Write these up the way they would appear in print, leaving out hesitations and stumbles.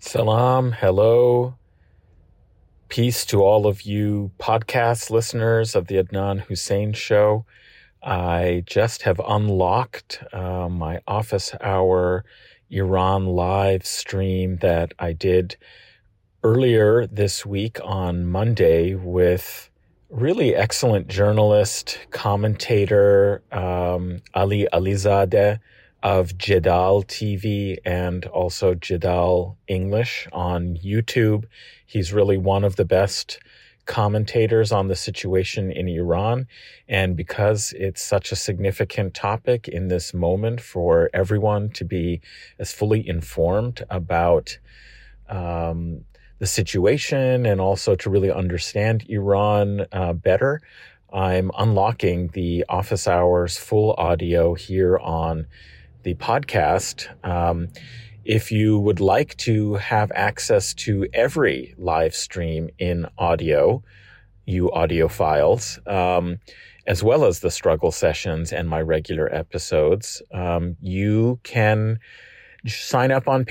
Salam, hello, peace to all of you podcast listeners of the Adnan Hussein Show. I just have unlocked my office hour Iran live stream that I did earlier this week on Monday with really excellent journalist, commentator Ali Alizadeh of Jadal TV and also Jadal English on YouTube. He's really one of the best commentators on the situation in Iran. And because it's such a significant topic in this moment for everyone to be as fully informed about the situation and also to really understand Iran better, I'm unlocking the office hours full audio here on the podcast. If you would like to have access to every live stream in audio, you audiophiles, as well as the struggle sessions and my regular episodes, you can sign up on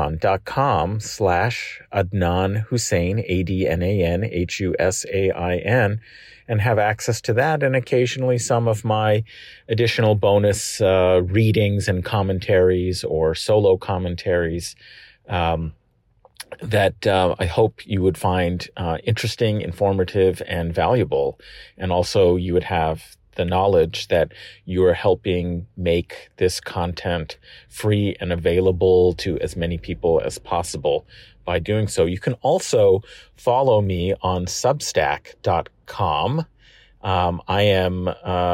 patreon.com/Adnan Hussein, ADNAN HUSAIN, and have access to that and occasionally some of my additional bonus readings and commentaries or solo commentaries that I hope you would find interesting, informative, and valuable. And also you would have the knowledge that you are helping make this content free and available to as many people as possible by doing so. You can also follow me on Substack.com. I am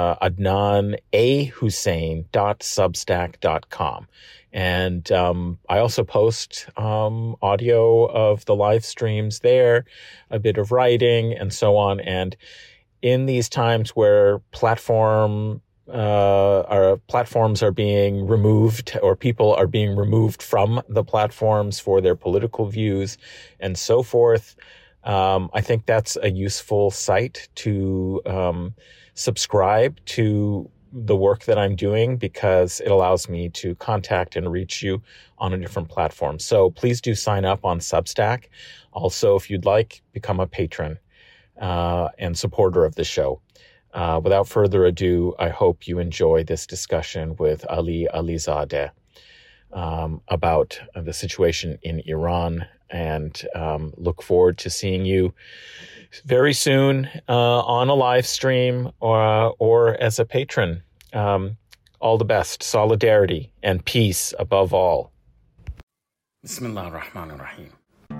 AdnanAHussein.substack.com. And I also post audio of the live streams there, a bit of writing, and so on. And in these times where platforms are being removed or people are being removed from the platforms for their political views and so forth, I think that's a useful site to subscribe to the work that I'm doing because it allows me to contact and reach you on a different platform. So please do sign up on Substack. Also, if you'd like, become a patron and supporter of the show. Without further ado, I hope you enjoy this discussion with Ali Alizadeh about the situation in Iran, and look forward to seeing you very soon on a live stream or as a patron. All the best, solidarity, and peace above all. Bismillah ar-Rahman ar-Rahim.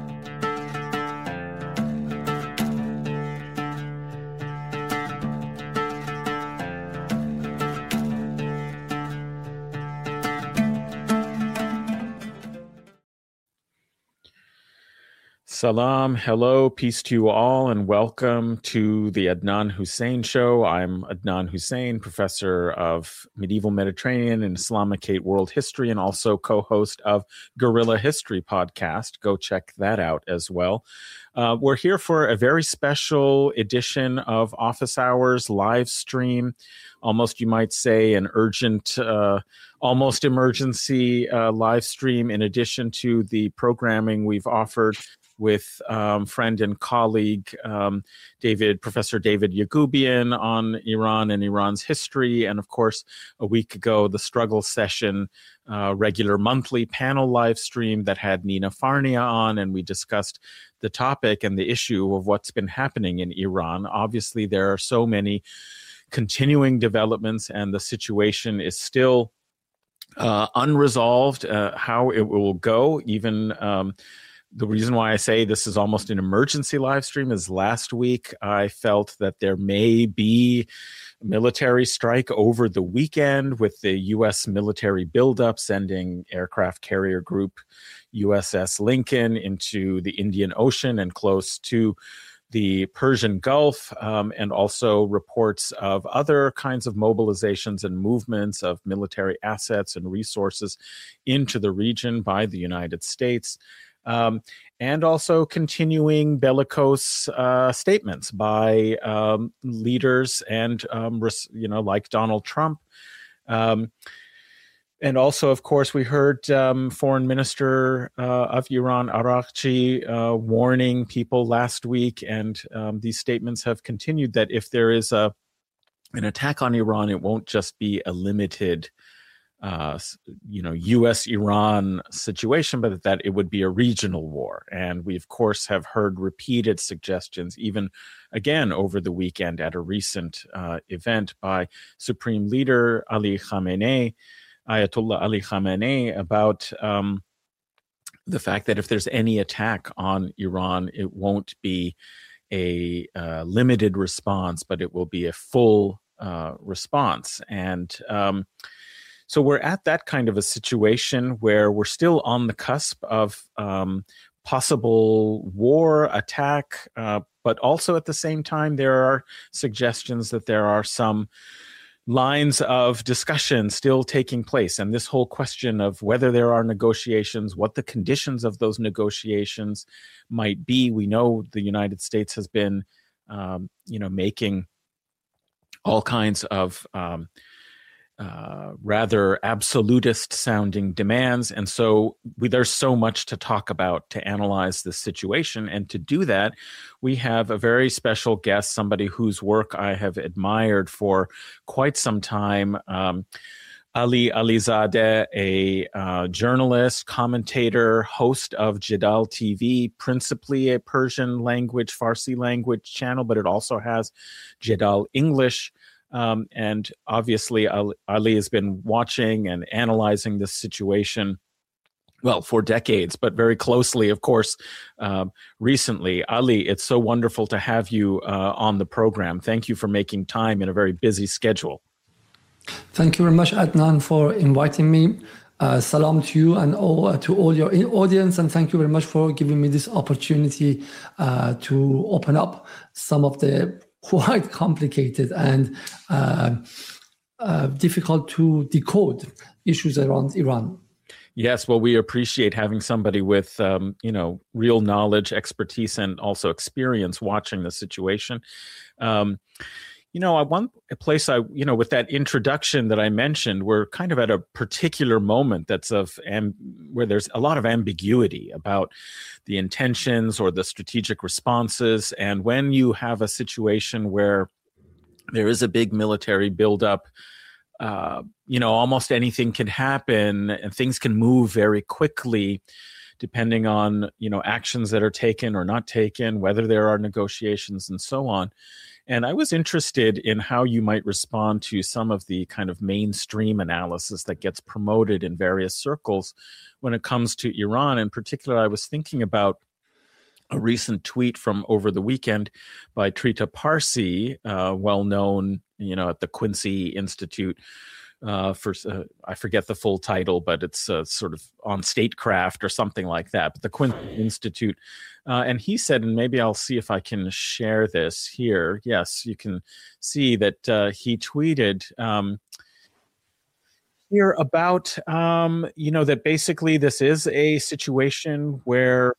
Salam, hello, peace to you all, and welcome to the Adnan Hussein Show. I'm Adnan Hussein, professor of medieval Mediterranean and Islamicate world history, and also co-host of Guerrilla History podcast. Go check that out as well. We're here for a very special edition of Office Hours live stream. Almost, you might say, an urgent, almost emergency live stream in addition to the programming we've offered with friend and colleague Professor David Yagoubian on Iran and Iran's history. And of course, a week ago, the struggle session, regular monthly panel live stream that had Nina Farnia on, and we discussed the topic and the issue of what's been happening in Iran. Obviously, there are so many continuing developments, and the situation is still unresolved, how it will go, even the reason why I say this is almost an emergency live stream is last week I felt that there may be a military strike over the weekend with the U.S. military buildup, sending aircraft carrier group USS Lincoln into the Indian Ocean and close to the Persian Gulf, and also reports of other kinds of mobilizations and movements of military assets and resources into the region by the United States. And also continuing bellicose statements by leaders and, like Donald Trump. And also, of course, we heard Foreign Minister of Iran, Araghchi, warning people last week, and these statements have continued that if there is an attack on Iran, it won't just be a limited U.S.-Iran situation, but that it would be a regional war. And we, of course, have heard repeated suggestions, even again over the weekend at a recent event by Supreme Leader Ayatollah Ali Khamenei, about the fact that if there's any attack on Iran, it won't be a limited response, but it will be a full response. And so we're at that kind of a situation where we're still on the cusp of possible war, attack, but also at the same time, there are suggestions that there are some lines of discussion still taking place. And this whole question of whether there are negotiations, what the conditions of those negotiations might be. We know the United States has been, making all kinds of rather absolutist sounding demands. And so there's so much to talk about to analyze this situation. And to do that, we have a very special guest, somebody whose work I have admired for quite some time, Ali Alizadeh, a journalist, commentator, host of Jadal TV, principally a Persian language, Farsi language channel, but it also has Jadal English. And obviously, Ali has been watching and analyzing this situation, well, for decades, but very closely, of course, recently. Ali, it's so wonderful to have you on the program. Thank you for making time in a very busy schedule. Thank you very much, Adnan, for inviting me. Salam to you and to all your audience, and thank you very much for giving me this opportunity to open up some of the quite complicated and difficult to decode issues around Iran. Yes, well, we appreciate having somebody with, real knowledge, expertise, and also experience watching the situation. One place with that introduction that I mentioned, we're kind of at a particular moment that's where there's a lot of ambiguity about the intentions or the strategic responses. And when you have a situation where there is a big military buildup, almost anything can happen and things can move very quickly, depending on, actions that are taken or not taken, whether there are negotiations and so on. And I was interested in how you might respond to some of the kind of mainstream analysis that gets promoted in various circles when it comes to Iran. In particular, I was thinking about a recent tweet from over the weekend by Trita Parsi, well known, at the Quincy Institute, I forget the full title, but it's sort of on statecraft or something like that. But the Quincy Institute, and he said, and maybe I'll see if I can share this here. Yes, you can see that he tweeted here about that basically this is a situation where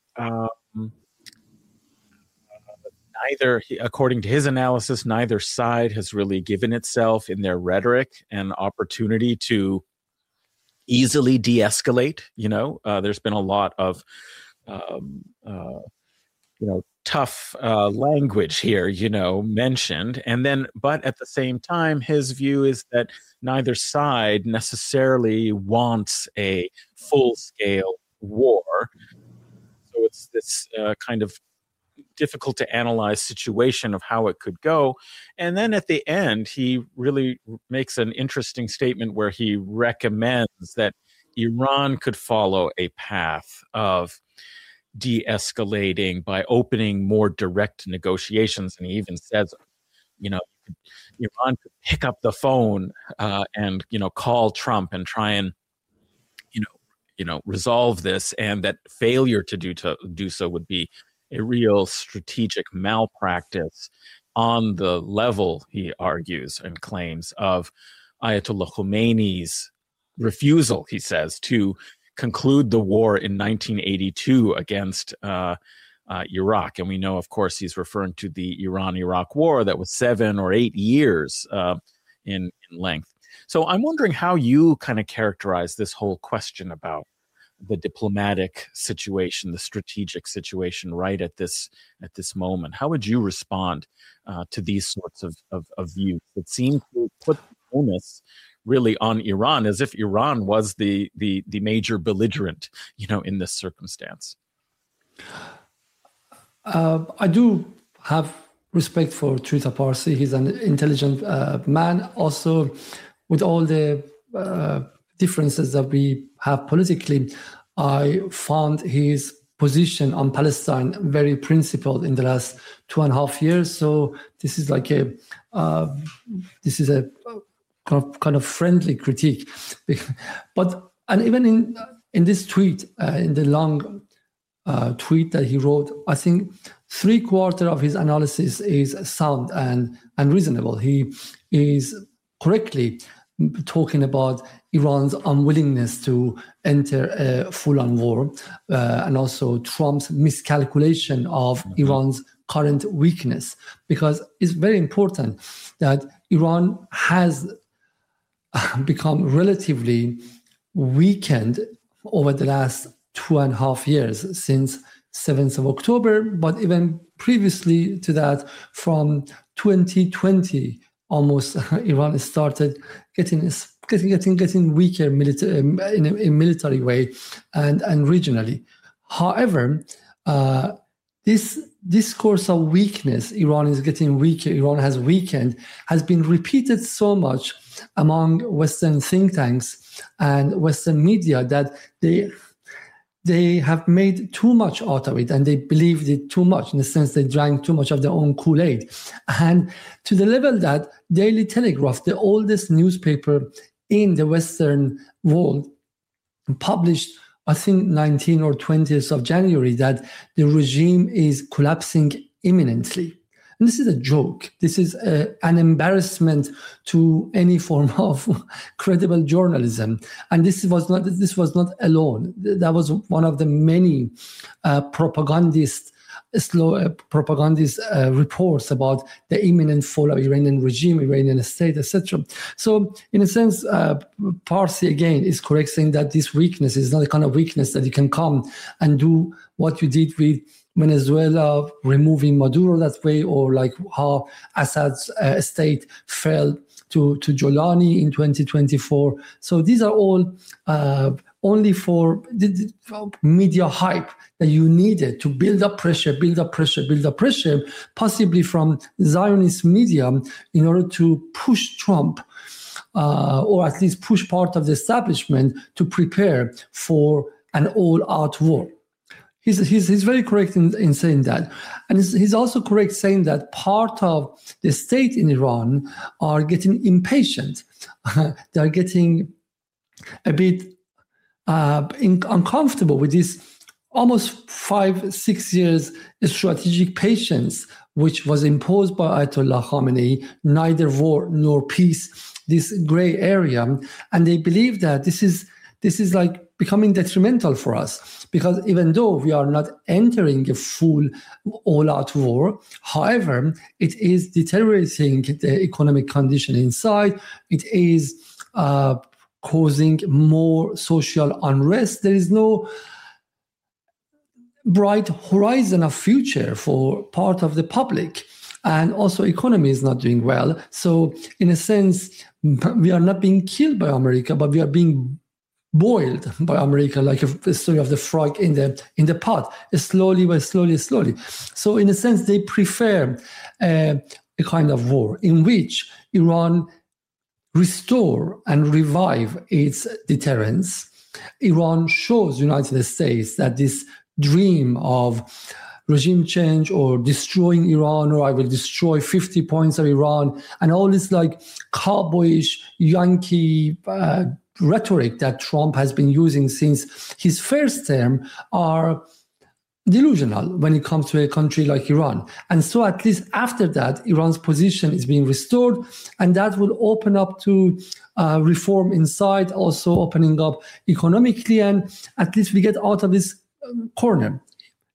according to his analysis, neither side has really given itself in their rhetoric an opportunity to easily de-escalate. There's been a lot of, tough language here, mentioned. And then, but at the same time, his view is that neither side necessarily wants a full-scale war. So it's this kind of difficult to analyze situation of how it could go. And then at the end, he really makes an interesting statement where he recommends that Iran could follow a path of de-escalating by opening more direct negotiations. And he even says, Iran could pick up the phone and, call Trump and try and, resolve this, and that failure to do so would be a real strategic malpractice on the level, he argues and claims, of Ayatollah Khomeini's refusal, he says, to conclude the war in 1982 against Iraq. And we know, of course, he's referring to the Iran-Iraq war that was 7 or 8 years in length. So I'm wondering how you kind of characterize this whole question about the diplomatic situation, the strategic situation right at this moment. How would you respond to these sorts of views that seem to put the onus really on Iran, as if Iran was the major belligerent, in this circumstance? I do have respect for Trita Parsi. He's an intelligent man. Also, with all the differences that we have politically, I found his position on Palestine very principled in the last 2.5 years. So this is like a kind of friendly critique. And even in this tweet, in the long tweet that he wrote, I think 3/4 of his analysis is sound and reasonable. He is correctly talking about Iran's unwillingness to enter a full-on war, and also Trump's miscalculation of Iran's current weakness, because it's very important that Iran has become relatively weakened over the last 2.5 years since 7th of October, but even previously to that, from 2020, almost Iran started getting weaker in a military way and regionally. However, this discourse of weakness, Iran is getting weaker, Iran has weakened, has been repeated so much among Western think tanks and Western media that they have made too much out of it, and they believed it too much, in the sense they drank too much of their own Kool-Aid. And to the level that Daily Telegraph, the oldest newspaper in the Western world, published, I think 19th or 20th of January, that the regime is collapsing imminently. And this is a joke. This is an embarrassment to any form of credible journalism. And this was not alone. That was one of the many propagandist reports about the imminent fall of Iranian regime, Iranian state, etc. So, in a sense, Parsi again is correct, saying that this weakness is not a kind of weakness that you can come and do what you did with Venezuela, removing Maduro that way, or like how Assad's state fell to Jolani in 2024. So these are all only for the media hype that you needed to build up pressure, possibly from Zionist media, in order to push Trump, or at least push part of the establishment to prepare for an all-out war. He's very correct in saying that. And he's also correct saying that part of the state in Iran are getting impatient. They are getting a bit uncomfortable with this almost 5-6 years strategic patience, which was imposed by Ayatollah Khamenei, neither war nor peace, this gray area. And they believe that this is like becoming detrimental for us, because even though we are not entering a full all-out war, however, it is deteriorating the economic condition inside. It is causing more social unrest. There is no bright horizon of future for part of the public. And also economy is not doing well. So in a sense, we are not being killed by America, but we are being boiled by America, like a story of the frog in the pot, slowly. So in a sense, they prefer a kind of war in which Iran restore and revive its deterrence. Iran shows United States that this dream of regime change or destroying Iran, or I will destroy 50 points of Iran, and all this like cowboyish Yankee rhetoric that Trump has been using since his first term are delusional when it comes to a country like Iran. And so at least after that, Iran's position is being restored, and that will open up to reform inside, also opening up economically, and at least we get out of this corner.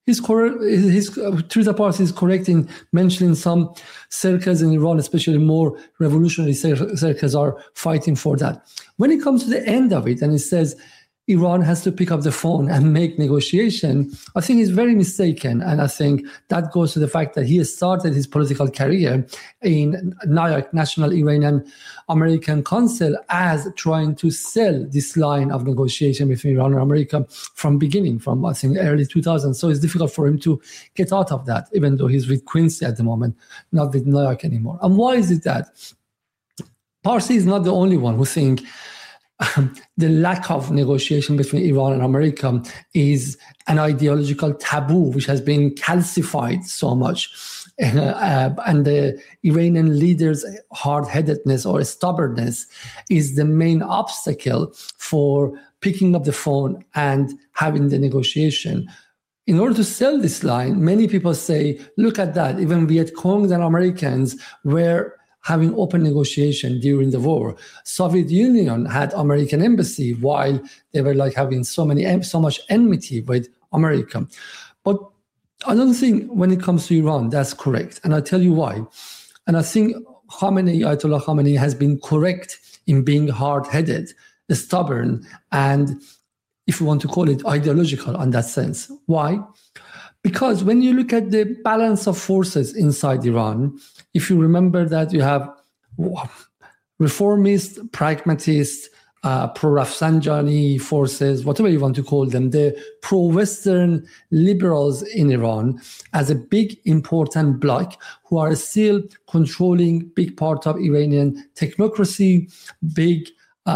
He's correct. Trita Parsi is correct in mentioning some circles in Iran, especially more revolutionary circles, are fighting for that. When it comes to the end of it, and it says Iran has to pick up the phone and make negotiation, I think he's very mistaken. And I think that goes to the fact that he started his political career in NIAC, National Iranian American Council, as trying to sell this line of negotiation between Iran and America from I think, early 2000s. So it's difficult for him to get out of that, even though he's with Quincy at the moment, not with NIAC anymore. And why is it that? Parsi is not the only one who think the lack of negotiation between Iran and America is an ideological taboo which has been calcified so much. And the Iranian leaders' hard-headedness or stubbornness is the main obstacle for picking up the phone and having the negotiation. In order to sell this line, many people say, look at that, even Viet Cong and Americans were having open negotiation during the war. Soviet Union had American embassy while they were like having so much enmity with America. But I don't think when it comes to Iran, that's correct. And I'll tell you why. And I think Ayatollah Khamenei has been correct in being hard-headed, stubborn, and if you want to call it ideological in that sense. Why? Because when you look at the balance of forces inside Iran, if you remember that you have reformist, pragmatist, pro-Rafsanjani forces, whatever you want to call them, the pro-Western liberals in Iran as a big important bloc who are still controlling big part of Iranian technocracy, big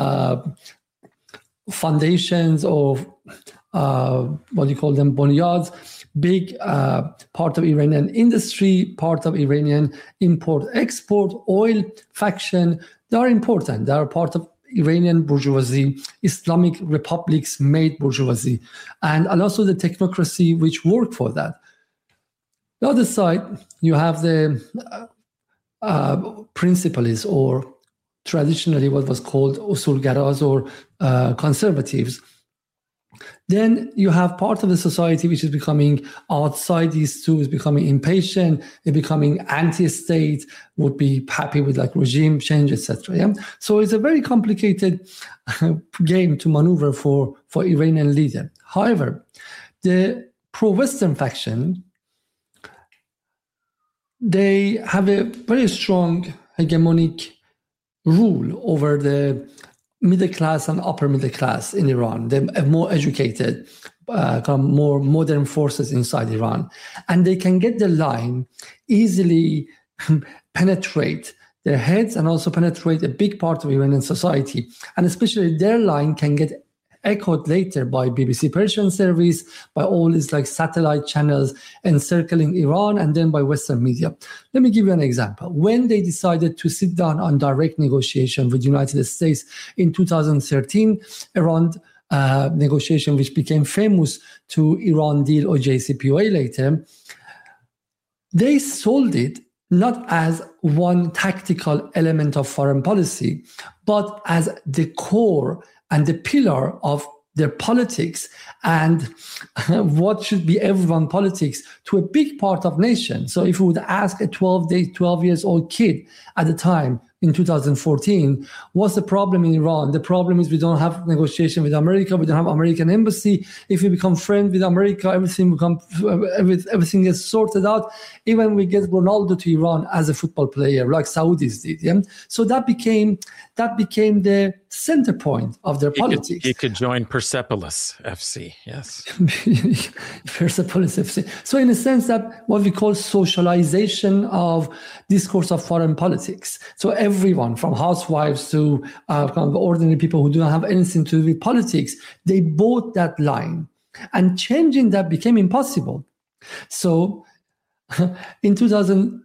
foundations of what do you call them, bunyads, big part of Iranian industry, part of Iranian import-export, oil faction. They are important. They are part of Iranian bourgeoisie, Islamic republics made bourgeoisie, and also the technocracy which work for that. The other side, you have the principalists, or traditionally what was called usulgaras or conservatives. Then you have part of the society which is becoming outside these two, is becoming impatient, is becoming anti-state, would be happy with like regime change, etc. Yeah? So it's a very complicated game to maneuver for Iranian leader. However, the pro-Western faction, they have a very strong hegemonic rule over the middle class and upper middle class in Iran. They're more educated, more modern forces inside Iran. And they can get the line, easily penetrate their heads and also penetrate a big part of Iranian society. And especially their line can get echoed later by BBC Persian service, by all these like satellite channels encircling Iran, and then by Western media. Let me give you an example. When they decided to sit down on direct negotiation with the United States in 2013, around negotiation which became famous to Iran deal or JCPOA later, they sold it not as one tactical element of foreign policy, but as the core and the pillar of their politics and what should be everyone politics to a big part of nation. So if you would ask a 12 years old kid at the time in 2014, what's the problem in Iran? The problem is we don't have negotiation with America. We don't have American embassy. If we become friends with America, everything gets sorted out. Even we get Ronaldo to Iran as a football player, like Saudis did. Yeah? So that became the center point of their politics. He could join Persepolis FC, yes. Persepolis FC. So in a sense, that what we call socialization of discourse of foreign politics. So everyone from housewives to kind of ordinary people who do not have anything to do with politics, they bought that line. And changing that became impossible. So in 2017,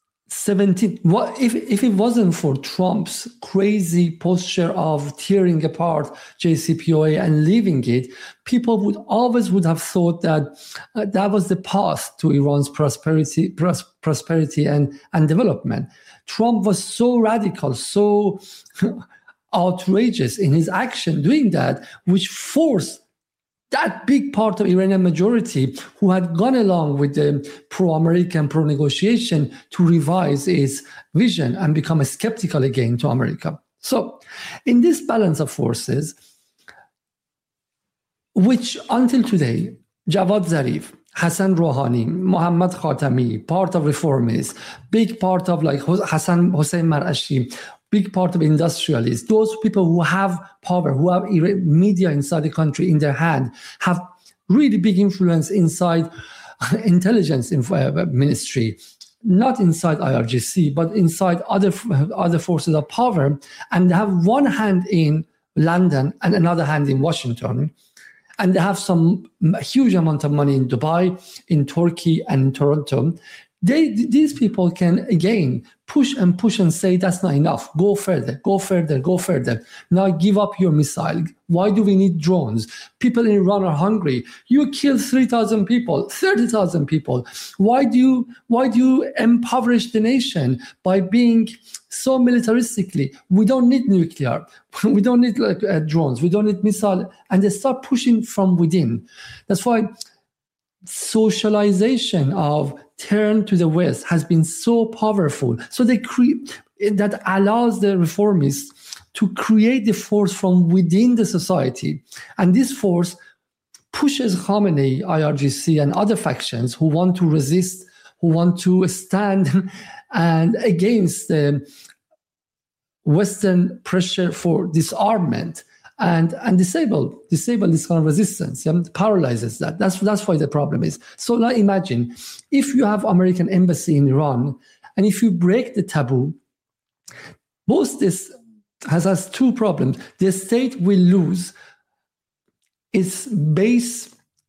if it wasn't for Trump's crazy posture of tearing apart JCPOA and leaving it, people would have thought that that was the path to Iran's prosperity and development. Trump was so radical, so outrageous in his action doing that, which forced that big part of Iranian majority who had gone along with the pro-American, pro-negotiation to revise its vision and become skeptical again to America. So in this balance of forces, which until today, Javad Zarif, Hassan Rouhani, Mohammad Khatami, part of reformists, big part of like Hassan Hossein Marashi, big part of industrialists, those people who have power, who have media inside the country in their hand, have really big influence inside intelligence ministry, not inside IRGC, but inside other forces of power, and they have one hand in London and another hand in Washington. And they have some huge amount of money in Dubai, in Turkey, and in Toronto. These people can, again, push and say, that's not enough. Go further, go further, go further. Now give up your missile. Why do we need drones? People in Iran are hungry. You kill 3,000 people, 30,000 people. Why do you impoverish the nation by being so militaristically? We don't need nuclear. We don't need drones. We don't need missile. And they start pushing from within. That's why socialization of turn to the West has been so powerful. So that allows the reformists to create the force from within the society. And this force pushes Khamenei, IRGC, and other factions who want to resist, who want to stand and against the Western pressure for disarmament and disable this kind of resistance, paralyzes that. That's why the problem is. So now imagine if you have American embassy in Iran, and if you break the taboo, both this has two problems. The state will lose its base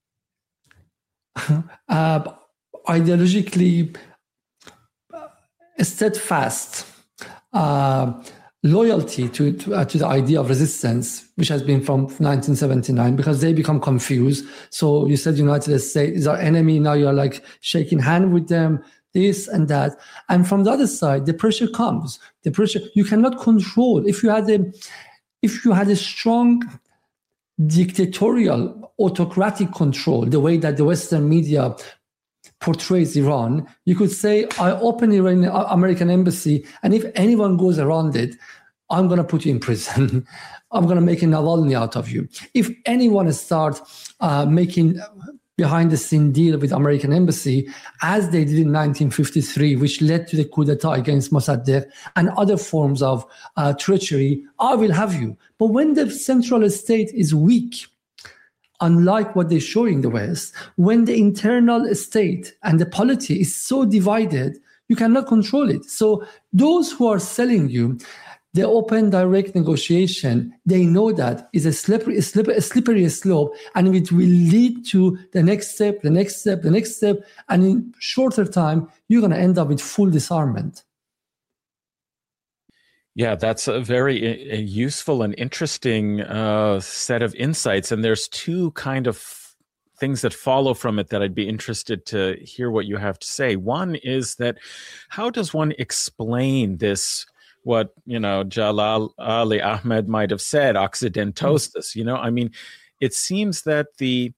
ideologically steadfast loyalty to the idea of resistance, which has been from 1979, because they become confused. So you said United States is our enemy. Now you're like shaking hand with them, this and that. And from the other side, the pressure comes. The pressure you cannot control. If you had a strong dictatorial, autocratic control, the way that the Western media portrays Iran, you could say, I open American embassy, and if anyone goes around it, I'm going to put you in prison. I'm going to make a Navalny out of you. If anyone starts making behind-the-scene deal with American embassy, as they did in 1953, which led to the coup d'etat against Mossadegh and other forms of treachery, I will have you. But when the central state is weak, unlike what they show in the West, when the internal state and the polity is so divided, you cannot control it. So those who are selling you the open, direct negotiation, they know that is a slippery slope, and it will lead to the next step, the next step, the next step, and in shorter time, you're going to end up with full disarmament. Yeah, that's a very useful and interesting set of insights. And there's two kind of things that follow from it that I'd be interested to hear what you have to say. One is that how does one explain this, what, Jalal Ali Ahmed might have said, Occidentosis? I mean, it seems that the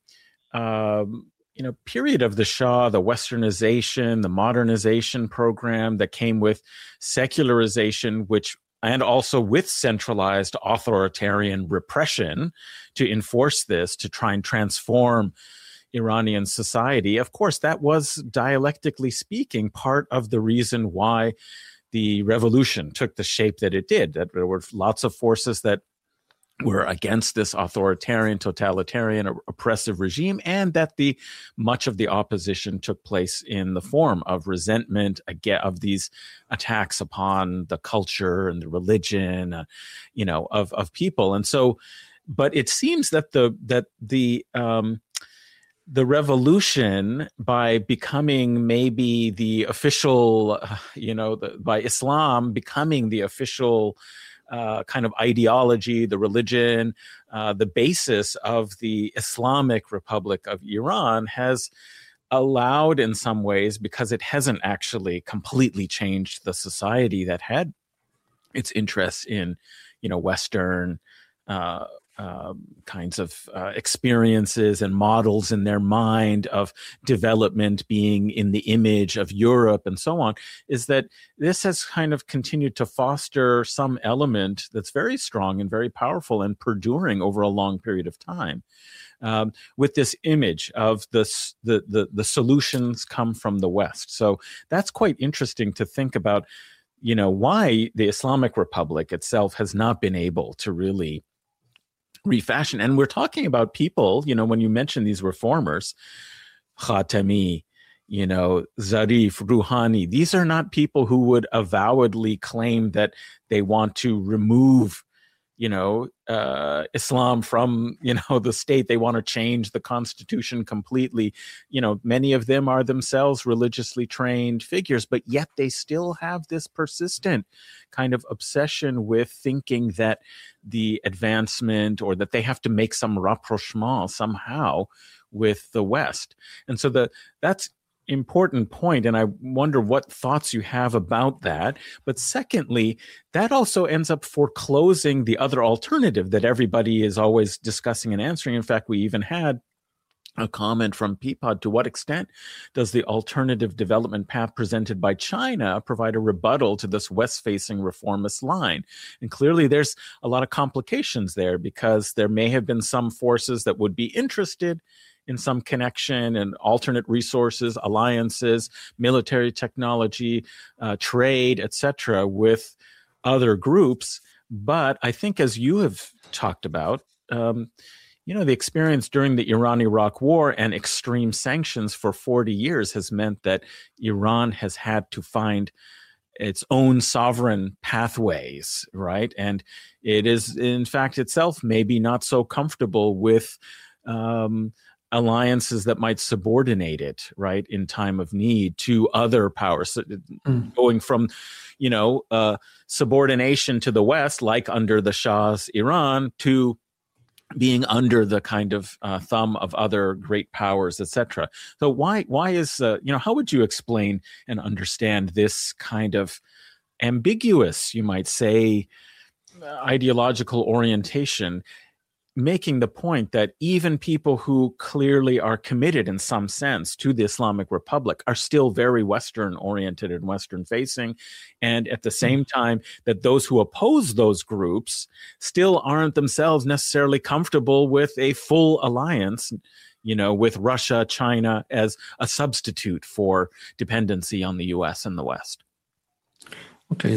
period of the Shah, the westernization, the modernization program that came with secularization, and also with centralized authoritarian repression to enforce this, to try and transform Iranian society. Of course, that was, dialectically speaking, part of the reason why the revolution took the shape that it did, that there were lots of forces that were against this authoritarian, totalitarian, oppressive regime, and that much of the opposition took place in the form of resentment of these attacks upon the culture and the religion, of people. And so, but it seems that the revolution, by becoming maybe the official, by Islam becoming the official kind of ideology, the religion, the basis of the Islamic Republic of Iran, has allowed in some ways, because it hasn't actually completely changed the society that had its interests in, Western kinds of experiences and models in their mind of development being in the image of Europe and so on, is that this has kind of continued to foster some element that's very strong and very powerful and perduring over a long period of time. With this image of the solutions come from the West. So that's quite interesting to think about, why the Islamic Republic itself has not been able to really refashion. And we're talking about people, when you mention these reformers, Khatami, Zarif, Rouhani, these are not people who would avowedly claim that they want to remove Islam from, the state. They want to change the constitution completely. Many of them are themselves religiously trained figures, but yet they still have this persistent kind of obsession with thinking that the advancement, or that they have to make some rapprochement somehow with the West. And so that's important point, and I wonder what thoughts you have about that. But secondly, that also ends up foreclosing the other alternative that everybody is always discussing and answering. In fact, we even had a comment from Peapod: to what extent does the alternative development path presented by China provide a rebuttal to this west-facing reformist line? And clearly there's a lot of complications there, because there may have been some forces that would be interested in some connection and alternate resources, alliances, military technology, trade, etc., with other groups. But I think, as you have talked about, the experience during the Iran-Iraq War and extreme sanctions for 40 years has meant that Iran has had to find its own sovereign pathways, right? And it is, in fact, itself maybe not so comfortable with alliances that might subordinate it, right, in time of need to other powers. So going from, subordination to the West, like under the Shah's Iran, to being under the kind of thumb of other great powers, etc. So why is, how would you explain and understand this kind of ambiguous, you might say, ideological orientation, making the point that even people who clearly are committed in some sense to the Islamic Republic are still very Western oriented and Western facing, and at the same time that those who oppose those groups still aren't themselves necessarily comfortable with a full alliance, with Russia, China as a substitute for dependency on the US and the West? Okay,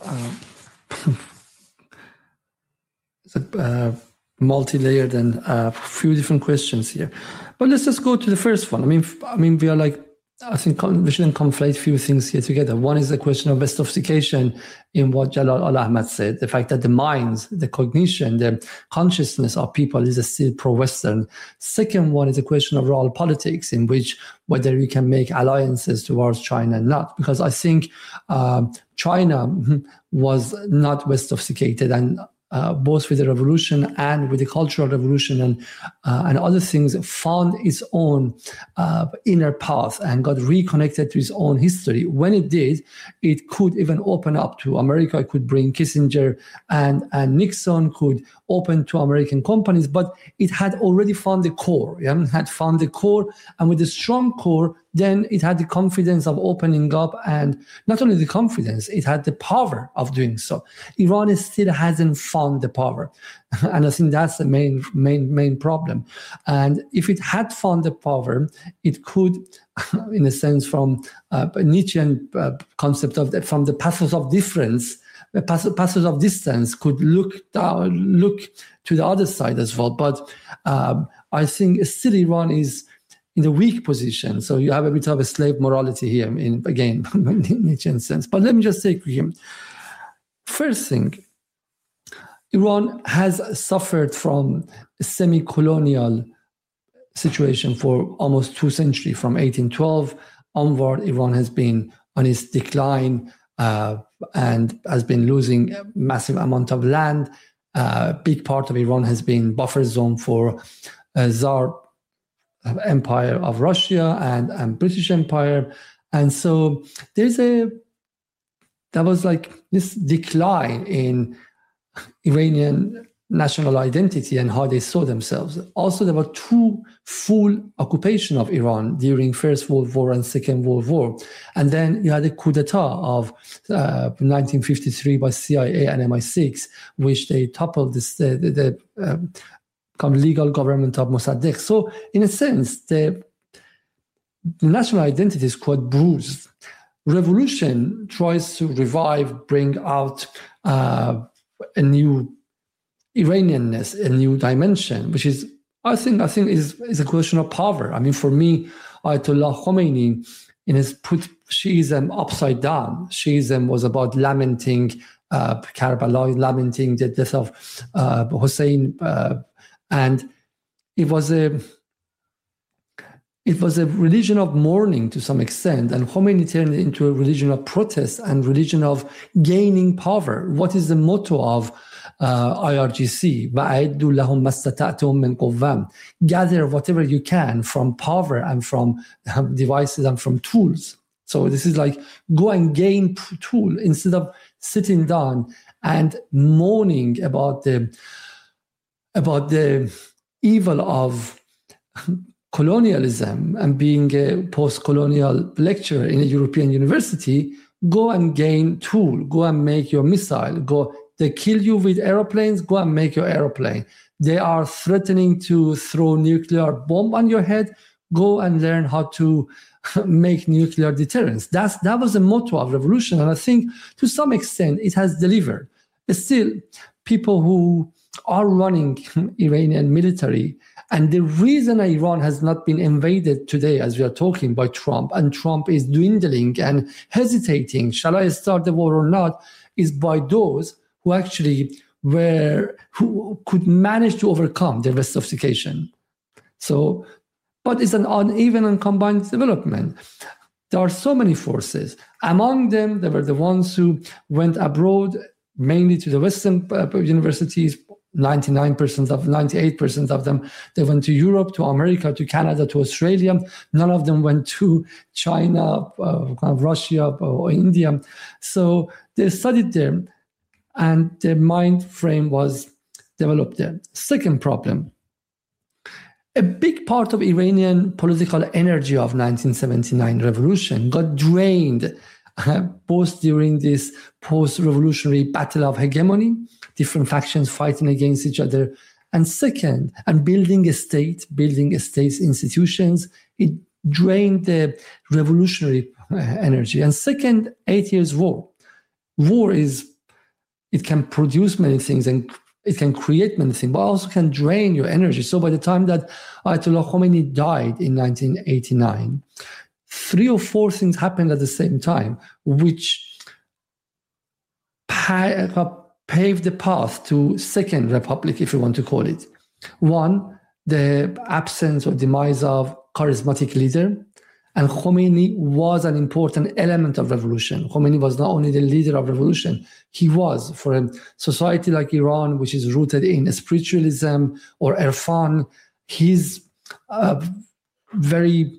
multi-layered and a few different questions here, but let's just go to the first one. I mean, I think we shouldn't conflate a few things here together. One is the question of Westification in what Jalal al-Ahmad said, the fact that the minds, the cognition, the consciousness of people is still pro-Western. Second one is a question of real politics, in which whether you can make alliances towards China or not, because I think China was not Westificated, and both with the revolution and with the cultural revolution and other things, found its own inner path and got reconnected to its own history. When it did, it could even open up to America. It could bring Kissinger and Nixon, could open to American companies, but it had already found the core. Had found the core, and with a strong core, then it had the confidence of opening up, and not only the confidence, it had the power of doing so. Iran still hasn't found the power, and I think that's the main problem. And if it had found the power, it could, in a sense, from Nietzschean concept of that, from the passes of difference, the passes of distance, could look to the other side as well. But I think still Iran is in a weak position. So you have a bit of a slave morality here, in Nietzschean sense. But let me just say here, first thing, Iran has suffered from a semi-colonial situation for almost 2 centuries. From 1812 onward, Iran has been on its decline and has been losing a massive amount of land. A big part of Iran has been buffer zone for Tsar Empire of Russia and British Empire. And so there was like this decline in Iranian national identity and how they saw themselves. Also, there were two full occupation of Iran during First World War and Second World War. And then you had a coup d'etat of 1953 by CIA and MI6, which they toppled the legal government of Mossadegh. So in a sense, the national identity is quite bruised. Revolution tries to revive, bring out a new Iranianness, a new dimension, which is, I think is a question of power. I mean, for me, Ayatollah Khomeini, in his put Shiism upside down. Shiism was about lamenting Karbala, lamenting the death of Hussein, and it was a religion of mourning to some extent, and Khomeini turned it into a religion of protest and religion of gaining power. What is the motto of IRGC? Gather whatever you can from power and from devices and from tools. So this is like go and gain tool instead of sitting down and moaning about the evil of colonialism and being a post-colonial lecturer in a European university. Go and gain tool. Go and make your missile. They kill you with airplanes. Go and make your airplane. They are threatening to throw nuclear bomb on your head. Go and learn how to make nuclear deterrence. That was the motto of revolution, and I think to some extent it has delivered. Still, people who are running Iranian military, and the reason Iran has not been invaded today, as we are talking, by Trump, and Trump is dwindling and hesitating, shall I start the war or not, is by those who actually who could manage to overcome the Russification. So, but it's an uneven and combined development. There are so many forces. Among them, there were the ones who went abroad, mainly to the Western universities. 98% of them, they went to Europe, to America, to Canada, to Australia. None of them went to China, Russia, or India. So they studied there, and their mind frame was developed there. Second problem, a big part of Iranian political energy of 1979 revolution got drained both during this post-revolutionary battle of hegemony, different factions fighting against each other, and second, and building states institutions, it drained the revolutionary energy. And second, 8 years war. War it can produce many things and it can create many things, but also can drain your energy. So by the time that Ayatollah Khomeini died in 1989, 3 or 4 things happened at the same time, which paved the path to Second Republic, if you want to call it. One, the absence or demise of charismatic leader. And Khomeini was an important element of revolution. Khomeini was not only the leader of revolution, he was, for a society like Iran, which is rooted in spiritualism or Irfan, his very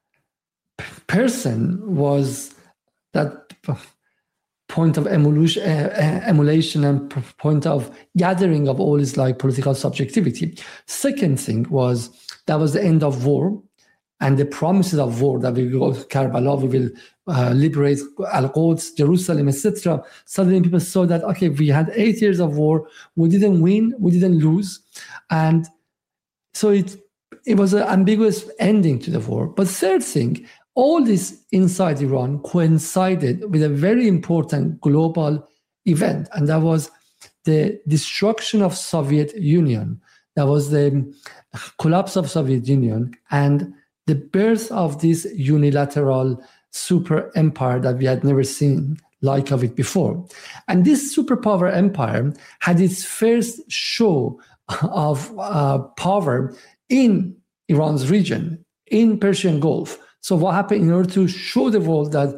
person was that point of emulation and point of gathering of all his political subjectivity. Second thing was that was the end of war and the promises of war, that we will go to Karbala, we will liberate Al-Quds, Jerusalem, etc. Suddenly people saw that, okay, we had 8 years of war, we didn't win, we didn't lose. And so it was an ambiguous ending to the war. But third thing, all this inside Iran coincided with a very important global event, and that was the destruction of Soviet Union. That was the collapse of Soviet Union and the birth of this unilateral super empire that we had never seen like of it before. And this superpower empire had its first show of power in Iran's region, in Persian Gulf. So what happened in order to show the world that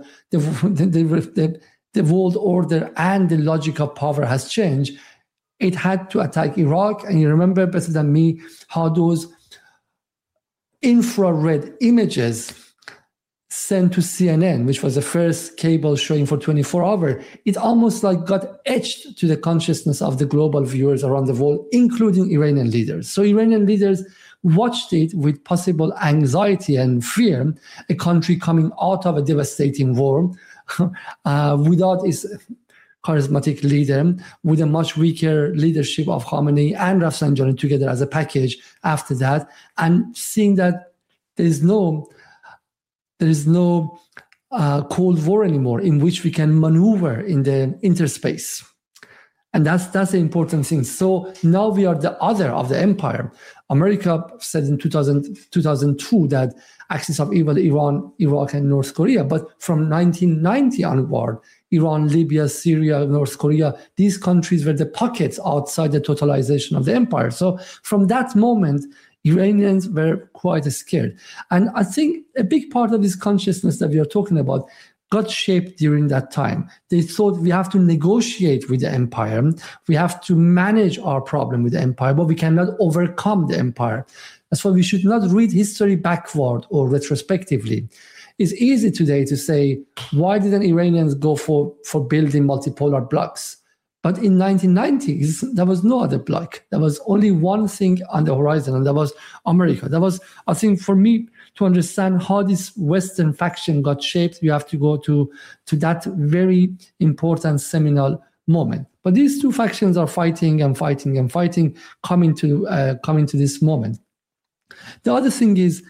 the world order and the logic of power has changed, it had to attack Iraq. And you remember better than me how those infrared images sent to CNN, which was the first cable showing for 24 hours, it almost like got etched to the consciousness of the global viewers around the world, including Iranian leaders. So Iranian leaders watched it with possible anxiety and fear, a country coming out of a devastating war without its charismatic leader, with a much weaker leadership of Khamenei and Rafsanjani together as a package after that, and seeing that there is no Cold War anymore in which we can maneuver in the interspace. And that's the important thing. So now we are the other of the empire. America said in 2002 that axis of evil, Iran, Iraq, and North Korea. But from 1990 onward, Iran, Libya, Syria, North Korea, these countries were the pockets outside the totalization of the empire. So from that moment, Iranians were quite scared. And I think a big part of this consciousness that we are talking about got shaped during that time. They thought we have to negotiate with the empire. We have to manage our problem with the empire, but we cannot overcome the empire. That's why we should not read history backward or retrospectively. It's easy today to say, why didn't Iranians go for building multipolar blocks? But in 1990s, there was no other bloc. There was only one thing on the horizon, and that was America. That was, I think, for me to understand how this Western faction got shaped, you have to go to that very important seminal moment. But these two factions are fighting and fighting and fighting, coming to this moment. The other thing is,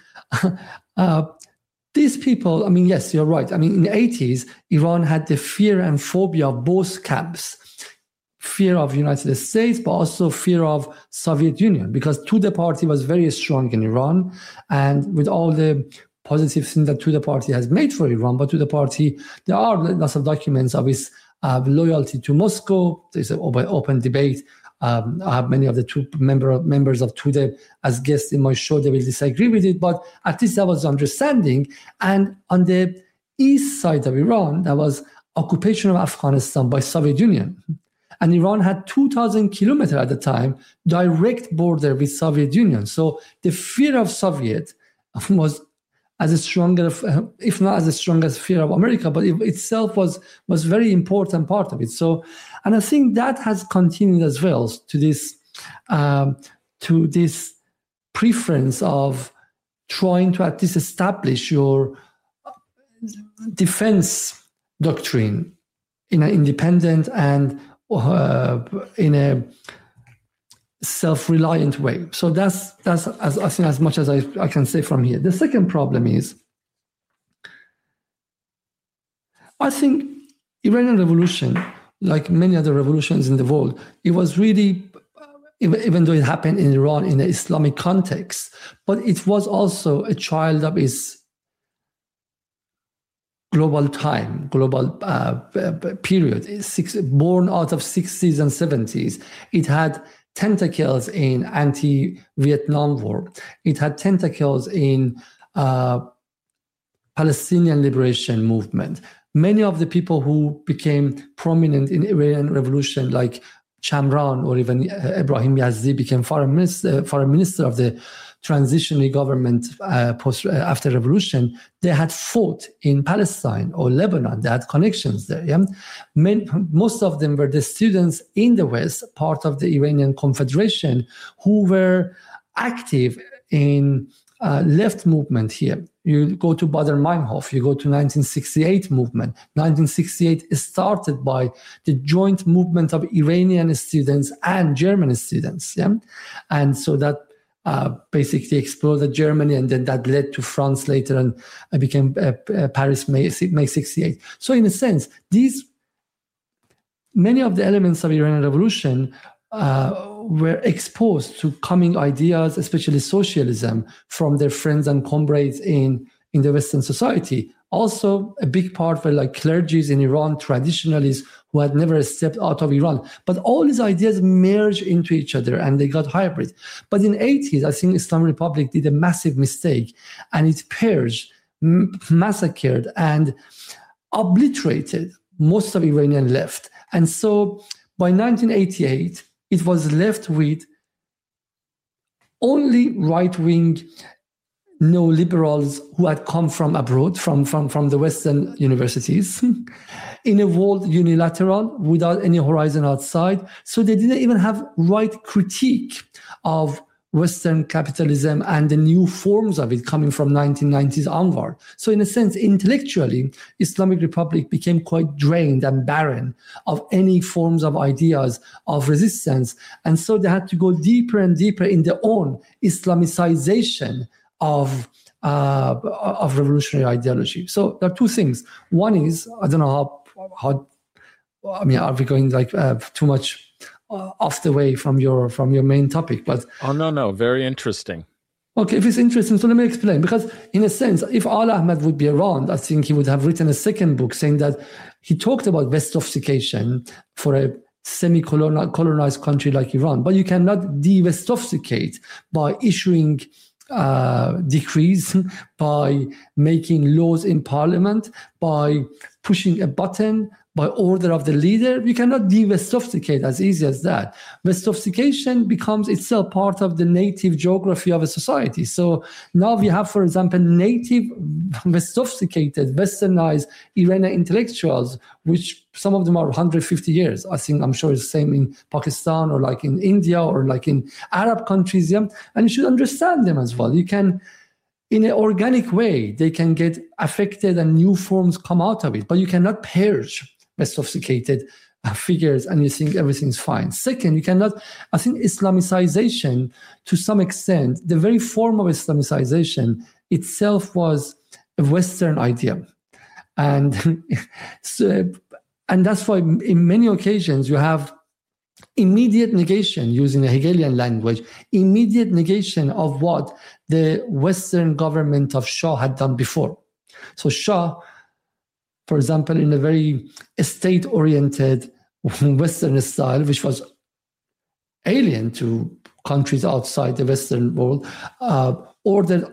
these people, I mean, yes, you're right. I mean, in the 80s, Iran had the fear and phobia of both camps. Fear of United States, but also fear of Soviet Union, because Tudeh party was very strong in Iran, and with all the positive things that Tudeh party has made for Iran, but Tudeh party, there are lots of documents of its loyalty to Moscow. There's an open debate. I have many of the two members of Tudeh as guests in my show. They will disagree with it, but at least that was understanding. And on the east side of Iran, there was occupation of Afghanistan by Soviet Union. And Iran had 2,000 kilometers at the time, direct border with Soviet Union. So the fear of Soviet was as strong, if not as strong as fear of America, but it itself was very important part of it. So, and I think that has continued as well to this preference of trying to at least establish your defense doctrine in an independent and in a self-reliant way. So that's I think as much as I can say from here. The second problem is, I think Iranian revolution, like many other revolutions in the world, it was really, even though it happened in Iran in the Islamic context, but it was also a child of its global time, global period, born out of 60s and 70s. It had tentacles in anti-Vietnam War. It had tentacles in Palestinian liberation movement. Many of the people who became prominent in Iranian revolution, like Chamran or even Ebrahim Yazdi, became foreign minister of the transitionary government after revolution. They had fought in Palestine or Lebanon. They had connections there. Yeah? Most of them were the students in the West, part of the Iranian Confederation, who were active in left movement here. You go to Baader-Meinhof, you go to 1968 movement. 1968 started by the joint movement of Iranian students and German students. Yeah? And so that basically exploded Germany, and then that led to France later, and became Paris May 68. So in a sense, many of the elements of Iranian revolution were exposed to coming ideas, especially socialism, from their friends and comrades in the Western society. Also, a big part were like clergies in Iran, traditionalists who had never stepped out of Iran. But all these ideas merged into each other and they got hybrid. But in the 80s, I think Islamic Republic did a massive mistake, and it purged, massacred, and obliterated most of Iranian left. And so by 1988, it was left with only right-wing neoliberals who had come from abroad, from the Western universities, in a world unilateral without any horizon outside. So they didn't even have right critique of Western capitalism and the new forms of it coming from 1990s onward. So in a sense, intellectually, Islamic Republic became quite drained and barren of any forms of ideas of resistance. And so they had to go deeper and deeper in their own Islamicization of revolutionary ideology. So there are two things. One is, I don't know how I mean, are we going like too much off the way from your main topic? But no, very interesting. Okay, if it's interesting, so let me explain. Because in a sense, if Ala Ahmed would be around, I think he would have written a second book saying that he talked about Westofication for a semi-colonized country like Iran, but you cannot de-Westoficate by issuing decrees, by making laws in parliament, by pushing a button, by order of the leader. You cannot de-Westoficate as easy as that. Westofication becomes itself part of the native geography of a society. So now we have, for example, native Westoficated, westernized Iranian intellectuals, which some of them are 150 years. I'm sure it's the same in Pakistan or like in India or like in Arab countries. Yeah? And you should understand them as well. You can, in an organic way, they can get affected and new forms come out of it, but you cannot purge Westoficated figures and you think everything's fine. Second, you cannot, I think Islamicization, to some extent, the very form of Islamicization itself was a Western idea. And and that's why in many occasions you have immediate negation, using a Hegelian language, immediate negation of what the Western government of Shah had done before. So Shah, for example, in a very state-oriented Western style, which was alien to countries outside the Western world, ordered,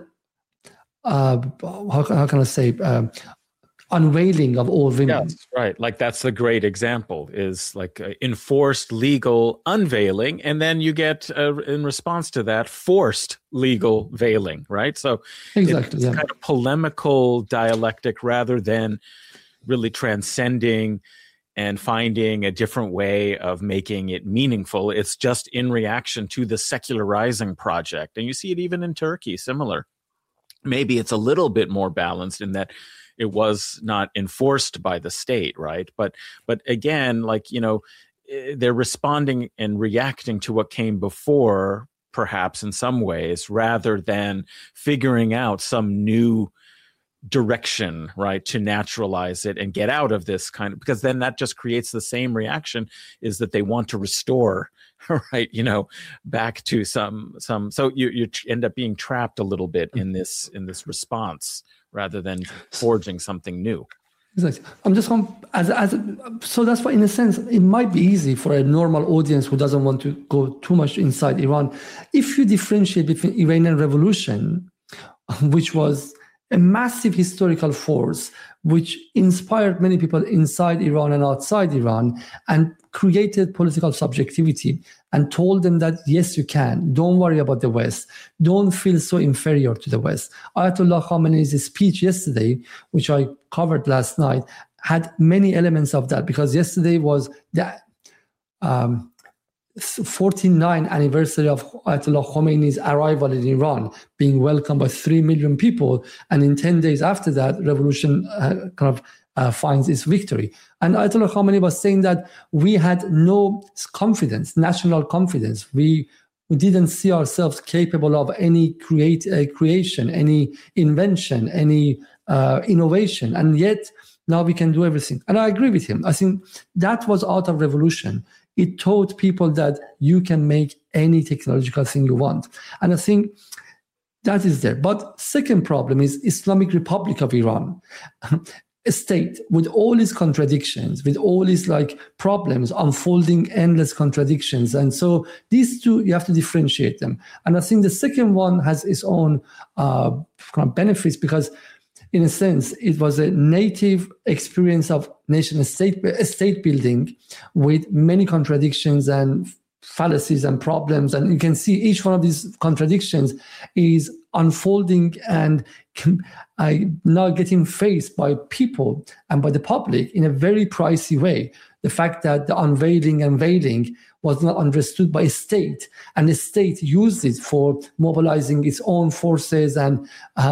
how can I say, unveiling of all women. Yes, right. Like that's a great example, is like enforced legal unveiling, and then you get, in response to that, forced legal veiling, right? So exactly, it's kind of polemical dialectic rather than really transcending and finding a different way of making it meaningful. It's just in reaction to the secularizing project. And you see it even in Turkey, similar. Maybe it's a little bit more balanced in that it was not enforced by the state, right? But again, like, you know, they're responding and reacting to what came before, perhaps in some ways, rather than figuring out some new direction, right, to naturalize it and get out of this kind of, because then that just creates the same reaction, is that they want to restore, right, you know, back to some, so you end up being trapped a little bit in this response rather than forging something new. Exactly. I'm just going so that's why, in a sense, it might be easy for a normal audience who doesn't want to go too much inside Iran. If you differentiate between Iranian Revolution, which was a massive historical force, which inspired many people inside Iran and outside Iran, and created political subjectivity and told them that, yes, you can. Don't worry about the West. Don't feel so inferior to the West. Ayatollah Khamenei's speech yesterday, which I covered last night, had many elements of that, because yesterday was the 49th anniversary of Ayatollah Khomeini's arrival in Iran, being welcomed by 3 million people. And in 10 days after that, revolution finds its victory. And Ayatollah Khomeini was saying that we had no confidence, national confidence. We didn't see ourselves capable of any creation, any invention, any innovation. And yet now we can do everything. And I agree with him. I think that was out of revolution. It taught people that you can make any technological thing you want. And I think that is there. But second problem is Islamic Republic of Iran, a state with all its contradictions, with all its like problems, unfolding endless contradictions. And so these two, you have to differentiate them. And I think the second one has its own kind of benefits, because in a sense, it was a native experience of nation-state building with many contradictions and fallacies and problems. And you can see each one of these contradictions is unfolding and now getting faced by people and by the public in a very pricey way. The fact that the unveiling and veiling was not understood by a state, and the state used it for mobilizing its own forces and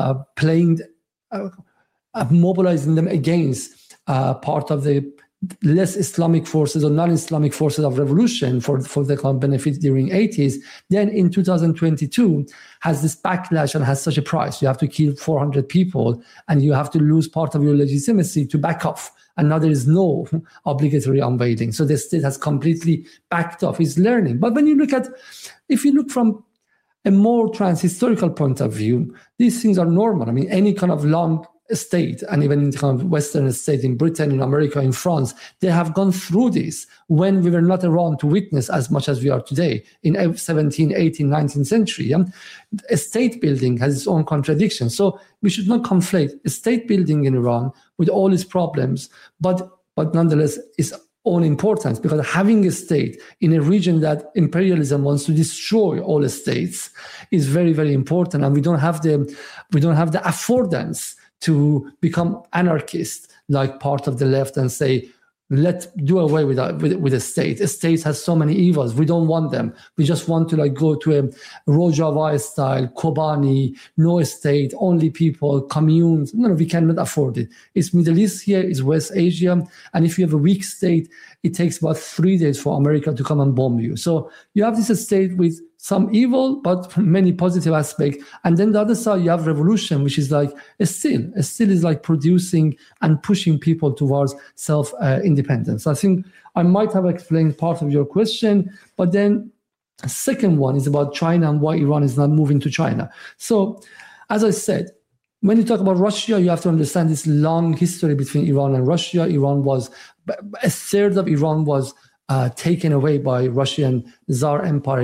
mobilizing them against part of the less Islamic forces or non-Islamic forces of revolution for the common benefit during 80s. Then in 2022 has this backlash and has such a price. You have to kill 400 people and you have to lose part of your legitimacy to back off. And now there is no obligatory unveiling. So the state has completely backed off. It's learning. But if you look from a more transhistorical point of view, these things are normal. I mean, any kind of long state, and even in kind of Western state, in Britain, in America, in France, they have gone through this when we were not around to witness as much as we are today in 17th, 18th, 19th century. A state building has its own contradictions. So we should not conflate a state building in Iran with all its problems, but nonetheless its own importance, because having a state in a region that imperialism wants to destroy all the states is very, very important. And we don't have the affordance to become anarchist like part of the left and say, let's do away with a state. A state has so many evils. We don't want them. We just want to go to a Rojava style, Kobani, no state, only people, communes. No, we cannot afford it. It's Middle East here, it's West Asia. And if you have a weak state, it takes about 3 days for America to come and bomb you. So you have this state with some evil, but many positive aspects. And then the other side, you have revolution, which is like a still is like producing and pushing people towards self-independence. I think I might have explained part of your question, but then the second one is about China and why Iran is not moving to China. So as I said, when you talk about Russia, you have to understand this long history between Iran and Russia. A third of Iran was taken away by Russian Tsar Empire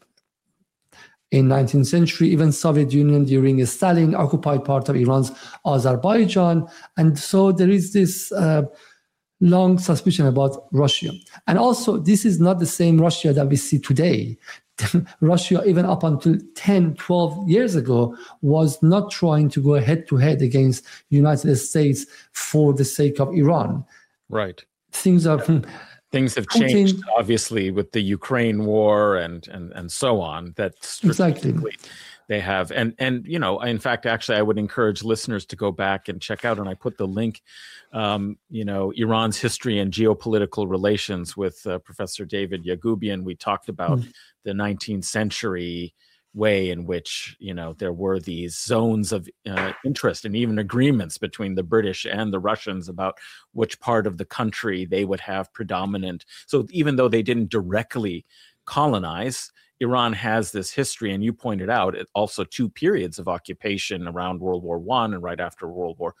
in 19th century. Even Soviet Union during Stalin occupied part of Iran's Azerbaijan. And so there is this long suspicion about Russia. And also, this is not the same Russia that we see today. Russia, even up until 10, 12 years ago, was not trying to go head-to-head against the United States for the sake of Iran. Right. Things have changed, obviously, with the Ukraine war and so on. That exactly they have, and in fact, actually, I would encourage listeners to go back and check out. And I put the link, Iran's history and geopolitical relations with Professor David Yagoubian. We talked about the 19th century way in which there were these zones of interest and even agreements between the British and the Russians about which part of the country they would have predominant. So even though they didn't directly colonize, Iran has this history, and you pointed out also 2 periods of occupation around World War I and right after World War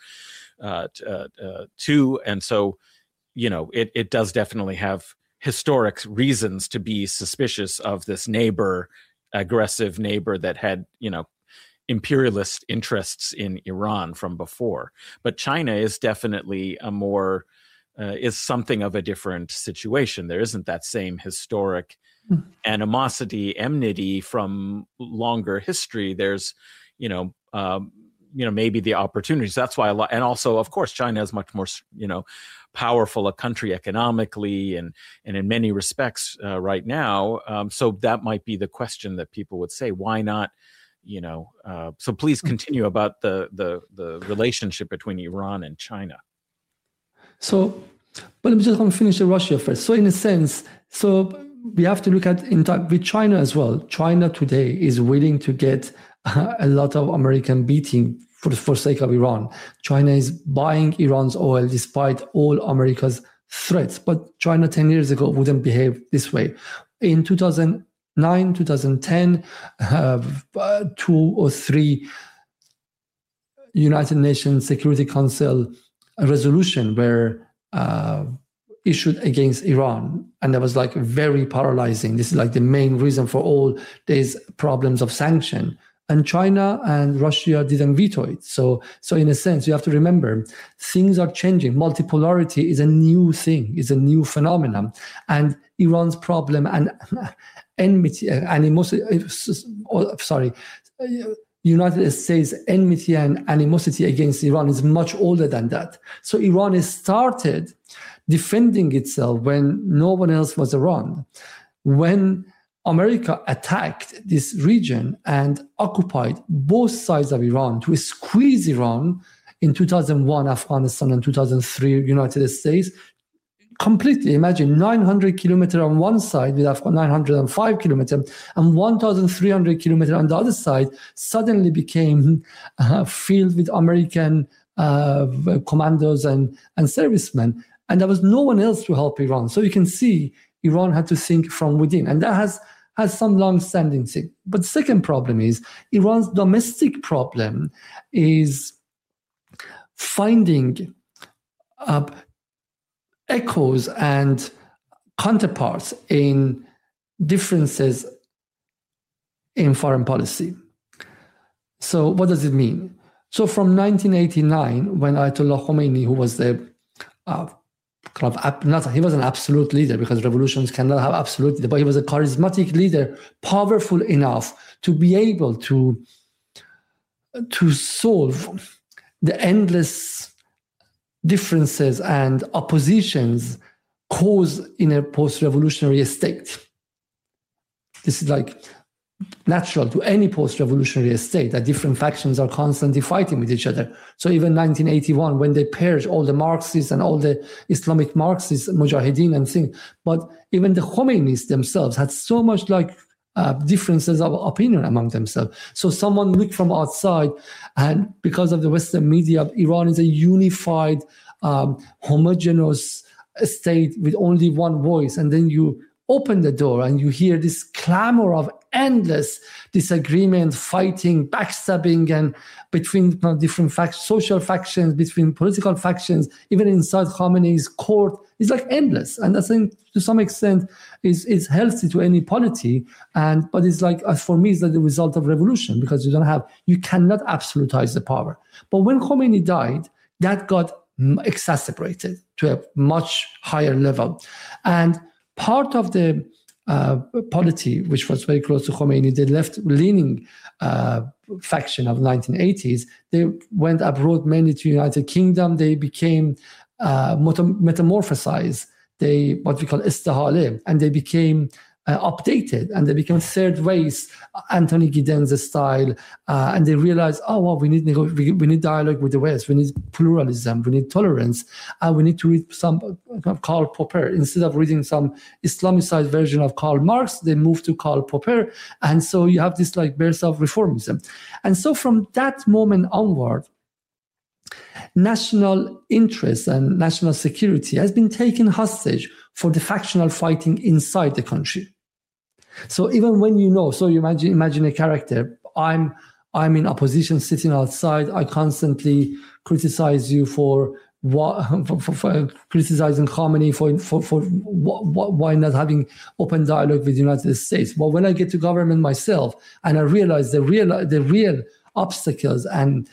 II. And so, it does definitely have historic reasons to be suspicious of this aggressive neighbor that had, imperialist interests in Iran from before. But China is definitely is something of a different situation. There isn't that same historic animosity, enmity from longer history. There's, maybe the opportunities. That's why and also, of course, China is much more, powerful a country economically and in many respects right now. So that might be the question that people would say, why not, so please continue about the relationship between Iran and China. So, but I'm just going to finish Russia first. So in a sense, we have to look at with China as well. China today is willing to get a lot of American beating for sake of Iran. China is buying Iran's oil despite all America's threats. But China 10 years ago wouldn't behave this way. In 2009, 2010, 2 or 3 United Nations Security Council resolution were issued against Iran. And that was very paralyzing. This is the main reason for all these problems of sanction. And China and Russia didn't veto it. So in a sense, you have to remember, things are changing. Multipolarity is a new thing, is a new phenomenon. And Iran's problem and enmity, United States enmity and animosity against Iran is much older than that. So Iran has started defending itself when no one else was around. When America attacked this region and occupied both sides of Iran to squeeze Iran in 2001, Afghanistan, and 2003, United States, completely imagine 900 kilometers on one side with 905 kilometers and 1,300 kilometers on the other side suddenly became filled with American commandos and servicemen. And there was no one else to help Iran. So you can see Iran had to think from within. And that has some long-standing thing. But the second problem is Iran's domestic problem is finding echoes and counterparts in differences in foreign policy. So what does it mean? So from 1989, when Ayatollah Khomeini, who was the he was an absolute leader because revolutions cannot have absolute leader, but he was a charismatic leader, powerful enough to be able to solve the endless differences and oppositions caused in a post-revolutionary state. This is like natural to any post-revolutionary state, that different factions are constantly fighting with each other. So even 1981, when they purged all the Marxists and all the Islamic Marxists, Mujahideen and things, but even the Khomeinis themselves had so much differences of opinion among themselves. So someone looked from outside, and because of the Western media, Iran is a unified, homogeneous state with only one voice. And then you open the door and you hear this clamor of endless disagreement, fighting, backstabbing, and between different social factions, between political factions, even inside Khamenei's court. It's like endless. And I think to some extent is healthy to any polity. But it's like, for me, it's like the result of revolution, because you cannot absolutize the power. But when Khomeini died, that got exacerbated to a much higher level. And part of the polity, which was very close to Khomeini, the left-leaning faction of the 1980s, they went abroad mainly to United Kingdom. They became metamorphosized, what we call istihale, and they became updated, and they became third race, Anthony Giddens style, and they realized, we need dialogue with the West, we need pluralism, we need tolerance, and we need to read some Karl Popper. Instead of reading some Islamicized version of Karl Marx, they moved to Karl Popper, and so you have this birth of reformism. And so from that moment onward, national interest and national security has been taken hostage for the factional fighting inside the country. So even when you imagine a character, I'm in opposition sitting outside, I constantly criticize you for criticizing Khamenei for why not having open dialogue with the United States. But when I get to government myself and I realize the real obstacles and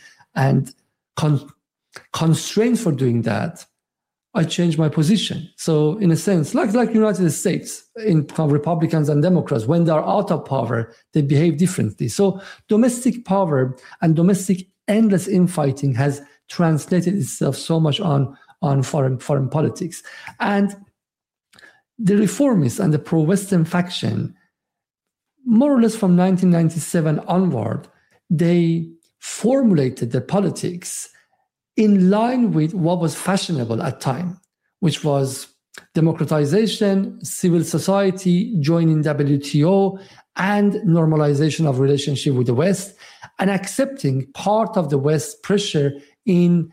constraints for doing that, I change my position. So in a sense, like United States, in Republicans and Democrats, when they're out of power, they behave differently. So domestic power and domestic endless infighting has translated itself so much on foreign politics. And the reformists and the pro-Western faction, more or less from 1997 onward, they formulated their politics in line with what was fashionable at time, which was democratization, civil society, joining WTO, and normalization of relationship with the West, and accepting part of the West's pressure in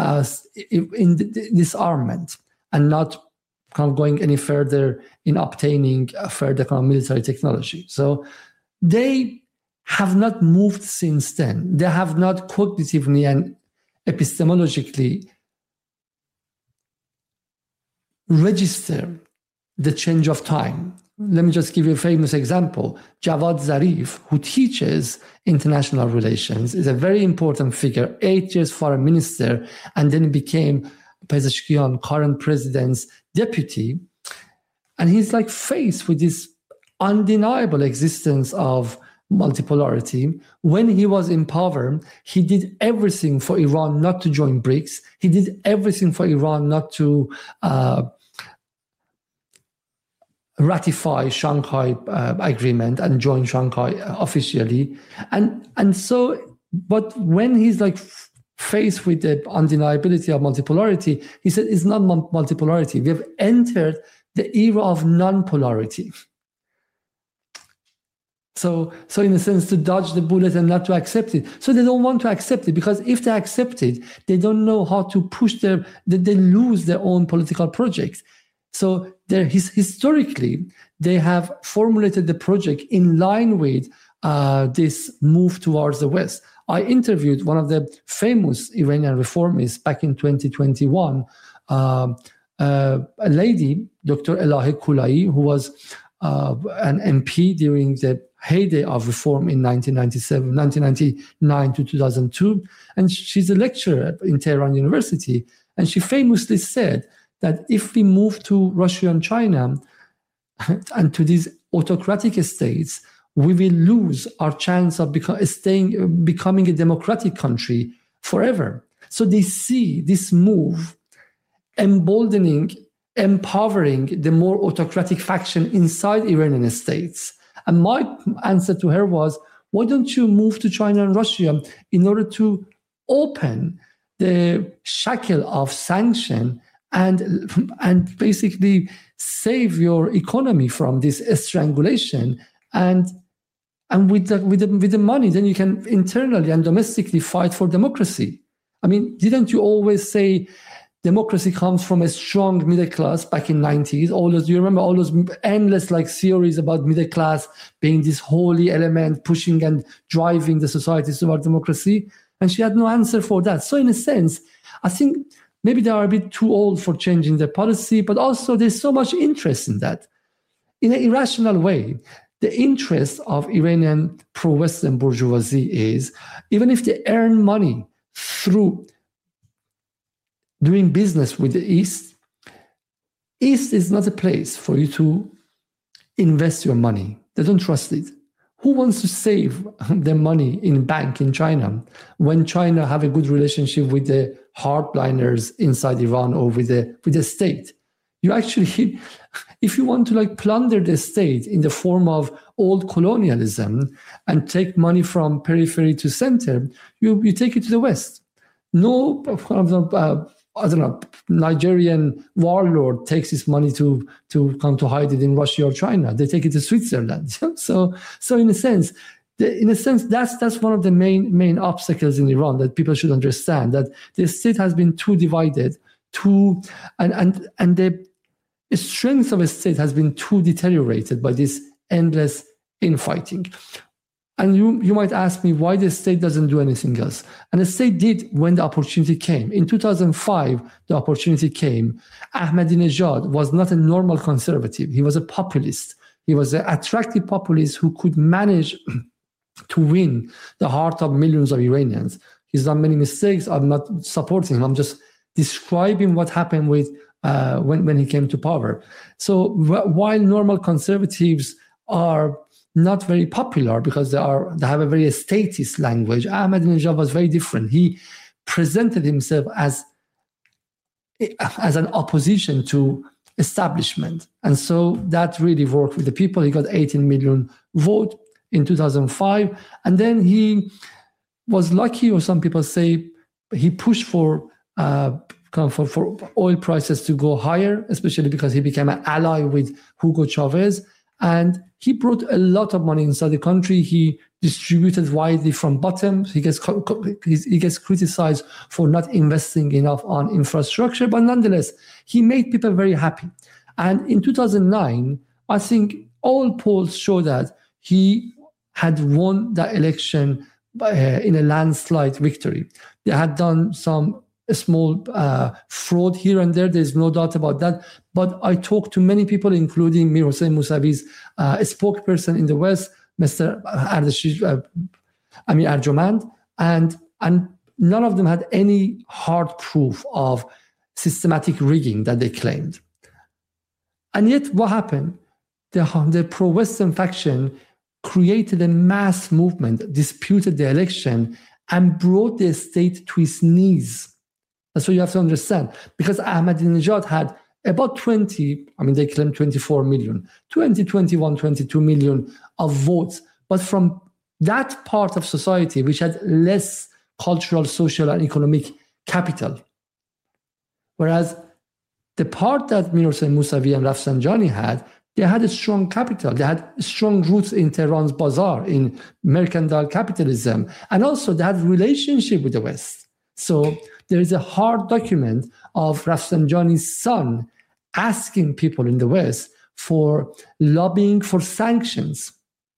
disarmament, and not going any further in obtaining further military technology. So they have not moved since then. They have not cognitively and epistemologically register the change of time. Let me just give you a famous example. Javad Zarif, who teaches international relations, is a very important figure, 8 years foreign minister, and then became Pezeshkian, current president's deputy. And he's faced with this undeniable existence of multipolarity. When he was in power, he did everything for Iran not to join BRICS. He did everything for Iran not to ratify Shanghai Agreement and join Shanghai officially. And so, but when he's like faced with the undeniability of multipolarity, he said it's not multipolarity. We have entered the era of non-polarity. So in a sense, to dodge the bullet and not to accept it. So they don't want to accept it, because if they accept it, they don't know how to push they lose their own political project. So historically, they have formulated the project in line with this move towards the West. I interviewed one of the famous Iranian reformists back in 2021, a lady, Dr. Elahe Kulai, who was an MP during the heyday of reform in 1999 to 2002. And she's a lecturer in Tehran University. And she famously said that if we move to Russia and China and to these autocratic states, we will lose our chance of becoming a democratic country forever. So they see this move emboldening, empowering the more autocratic faction inside Iranian states. And my answer to her was, why don't you move to China and Russia in order to open the shackle of sanction and basically save your economy from this strangulation, and with the money, then you can internally and domestically fight for democracy. I mean, didn't you always say democracy comes from a strong middle class back in 90s? Do you remember all those endless theories about middle class being this holy element pushing and driving the societies toward democracy? And she had no answer for that. So in a sense, I think maybe they are a bit too old for changing their policy, but also there's so much interest in that. In an irrational way, the interest of Iranian pro-Western bourgeoisie is, even if they earn money through doing business with the East is not a place for you to invest your money. They don't trust it. Who wants to save their money in bank in China when China have a good relationship with the hardliners inside Iran or with the state? You actually, if you want to plunder the state in the form of old colonialism and take money from periphery to center, you take it to the West. No, I don't know, Nigerian warlord takes his money to come to hide it in Russia or China. They take it to Switzerland. So in a sense, that's one of the main obstacles in Iran that people should understand, that the state has been too divided, and the strength of a state has been too deteriorated by this endless infighting. And you might ask me why the state doesn't do anything else. And the state did when the opportunity came. In 2005, the opportunity came. Ahmadinejad was not a normal conservative. He was a populist. He was an attractive populist who could manage to win the heart of millions of Iranians. He's done many mistakes. I'm not supporting him. I'm just describing what happened with when he came to power. So while normal conservatives are not very popular because they have a very statist language, Ahmadinejad was very different. He presented himself as an opposition to establishment. And so that really worked with the people. He got 18 million votes in 2005. And then he was lucky, or some people say he pushed for oil prices to go higher, especially because he became an ally with Hugo Chavez. And he brought a lot of money inside the country. He distributed widely from bottom. He gets criticized for not investing enough on infrastructure, but nonetheless, he made people very happy. And in 2009, I think all polls show that he had won the election in a landslide victory. They had done some small fraud here and there. There's no doubt about that. But I talked to many people, including Mir Hossein Mousavi's spokesperson in the West, Mr. Amir Arjomand, and none of them had any hard proof of systematic rigging that they claimed. And yet, what happened? The pro-Western faction created a mass movement, disputed the election, and brought the state to its knees. That's what you have to understand. Because Ahmadinejad had about they claim 24 million, 20, 21, 22 million of votes. But from that part of society, which had less cultural, social, and economic capital. Whereas the part that Mir Hossein Mousavi and Rafsanjani had, they had a strong capital. They had strong roots in Tehran's bazaar, in mercantile capitalism. And also they had a relationship with the West. So there is a hard document of Rafsanjani's son asking people in the West for lobbying for sanctions.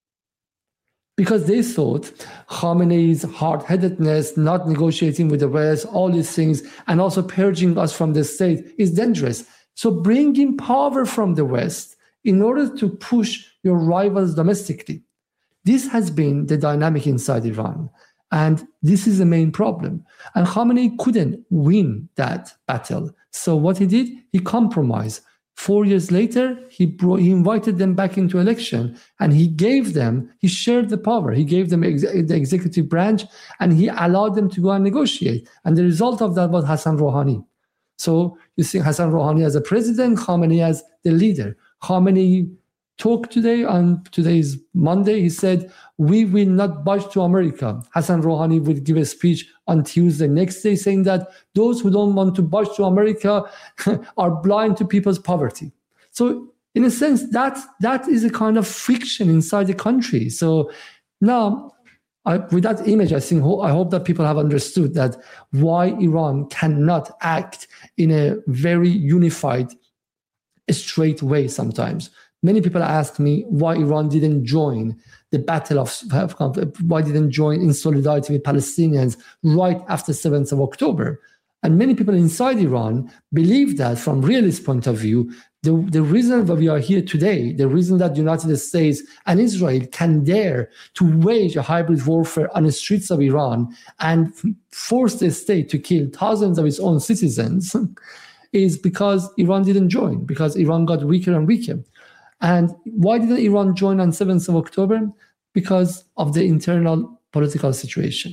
Because they thought Khamenei's hard-headedness, not negotiating with the West, all these things, and also purging us from the state is dangerous. So bringing power from the West in order to push your rivals domestically. This has been the dynamic inside Iran. And this is the main problem. And Khamenei couldn't win that battle. So what he did, he compromised. 4 years later, he invited them back into election, and he shared the power. He gave them the executive branch, and he allowed them to go and negotiate. And the result of that was Hassan Rouhani. So you see Hassan Rouhani as a president, Khamenei as the leader. Khamenei talked today, on today's Monday, he said, we will not budge to America. Hassan Rouhani will give a speech on Tuesday next day saying that those who don't want to budge to America are blind to people's poverty. So in a sense, that is a kind of friction inside the country. So now, with that image, I hope that people have understood that why Iran cannot act in a very unified, straight way sometimes. Many people ask me why Iran didn't join the battle why didn't join in solidarity with Palestinians right after 7th of October. And many people inside Iran believe that from realist point of view, the reason that we are here today, the reason that the United States and Israel can dare to wage a hybrid warfare on the streets of Iran and force the state to kill thousands of its own citizens is because Iran didn't join, because Iran got weaker and weaker. And why didn't Iran join on 7th of October? Because of the internal political situation.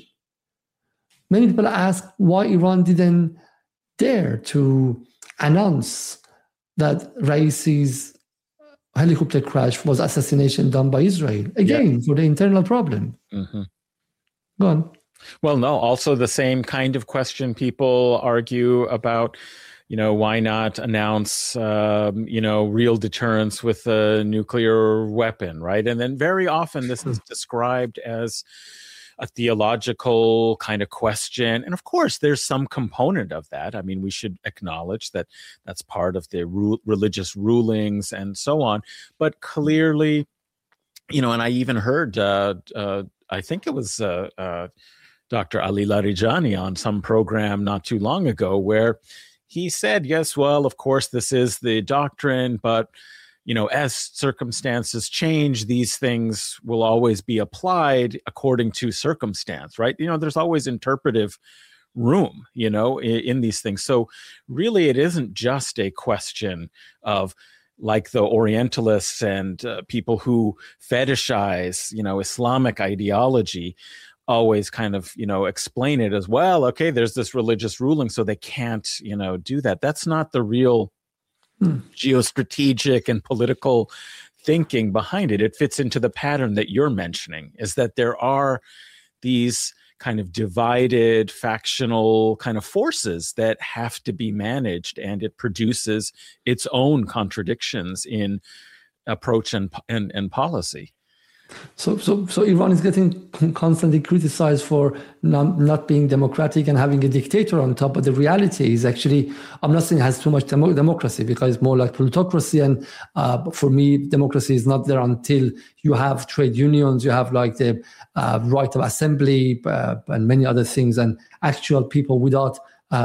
Many people ask why Iran didn't dare to announce that Raisi's helicopter crash was assassination done by Israel. Again, for the internal problem. Mm-hmm. Go on. Well, no, also the same kind of question people argue about, why not announce, real deterrence with a nuclear weapon, right? And then very often this is described as a theological kind of question. And of course, there's some component of that. I mean, we should acknowledge that that's part of the religious rulings and so on. But clearly, and I even heard, I think it was Dr. Ali Larijani on some program not too long ago where he said, yes, well, of course, this is the doctrine, but, as circumstances change, these things will always be applied according to circumstance, right? There's always interpretive room, in these things. So really, it isn't just a question of like the Orientalists and people who fetishize, Islamic ideology always kind of, explain it as well. Okay, there's this religious ruling, so they can't, do that. That's not the real geostrategic and political thinking behind it. It fits into the pattern that you're mentioning, is that there are these kind of divided factional kind of forces that have to be managed, and it produces its own contradictions in approach and policy. So Iran is getting constantly criticized for not being democratic and having a dictator on top. But the reality is actually, I'm not saying it has too much democracy, because it's more like plutocracy. And for me, democracy is not there until you have trade unions, you have like the right of assembly and many other things, and actual people without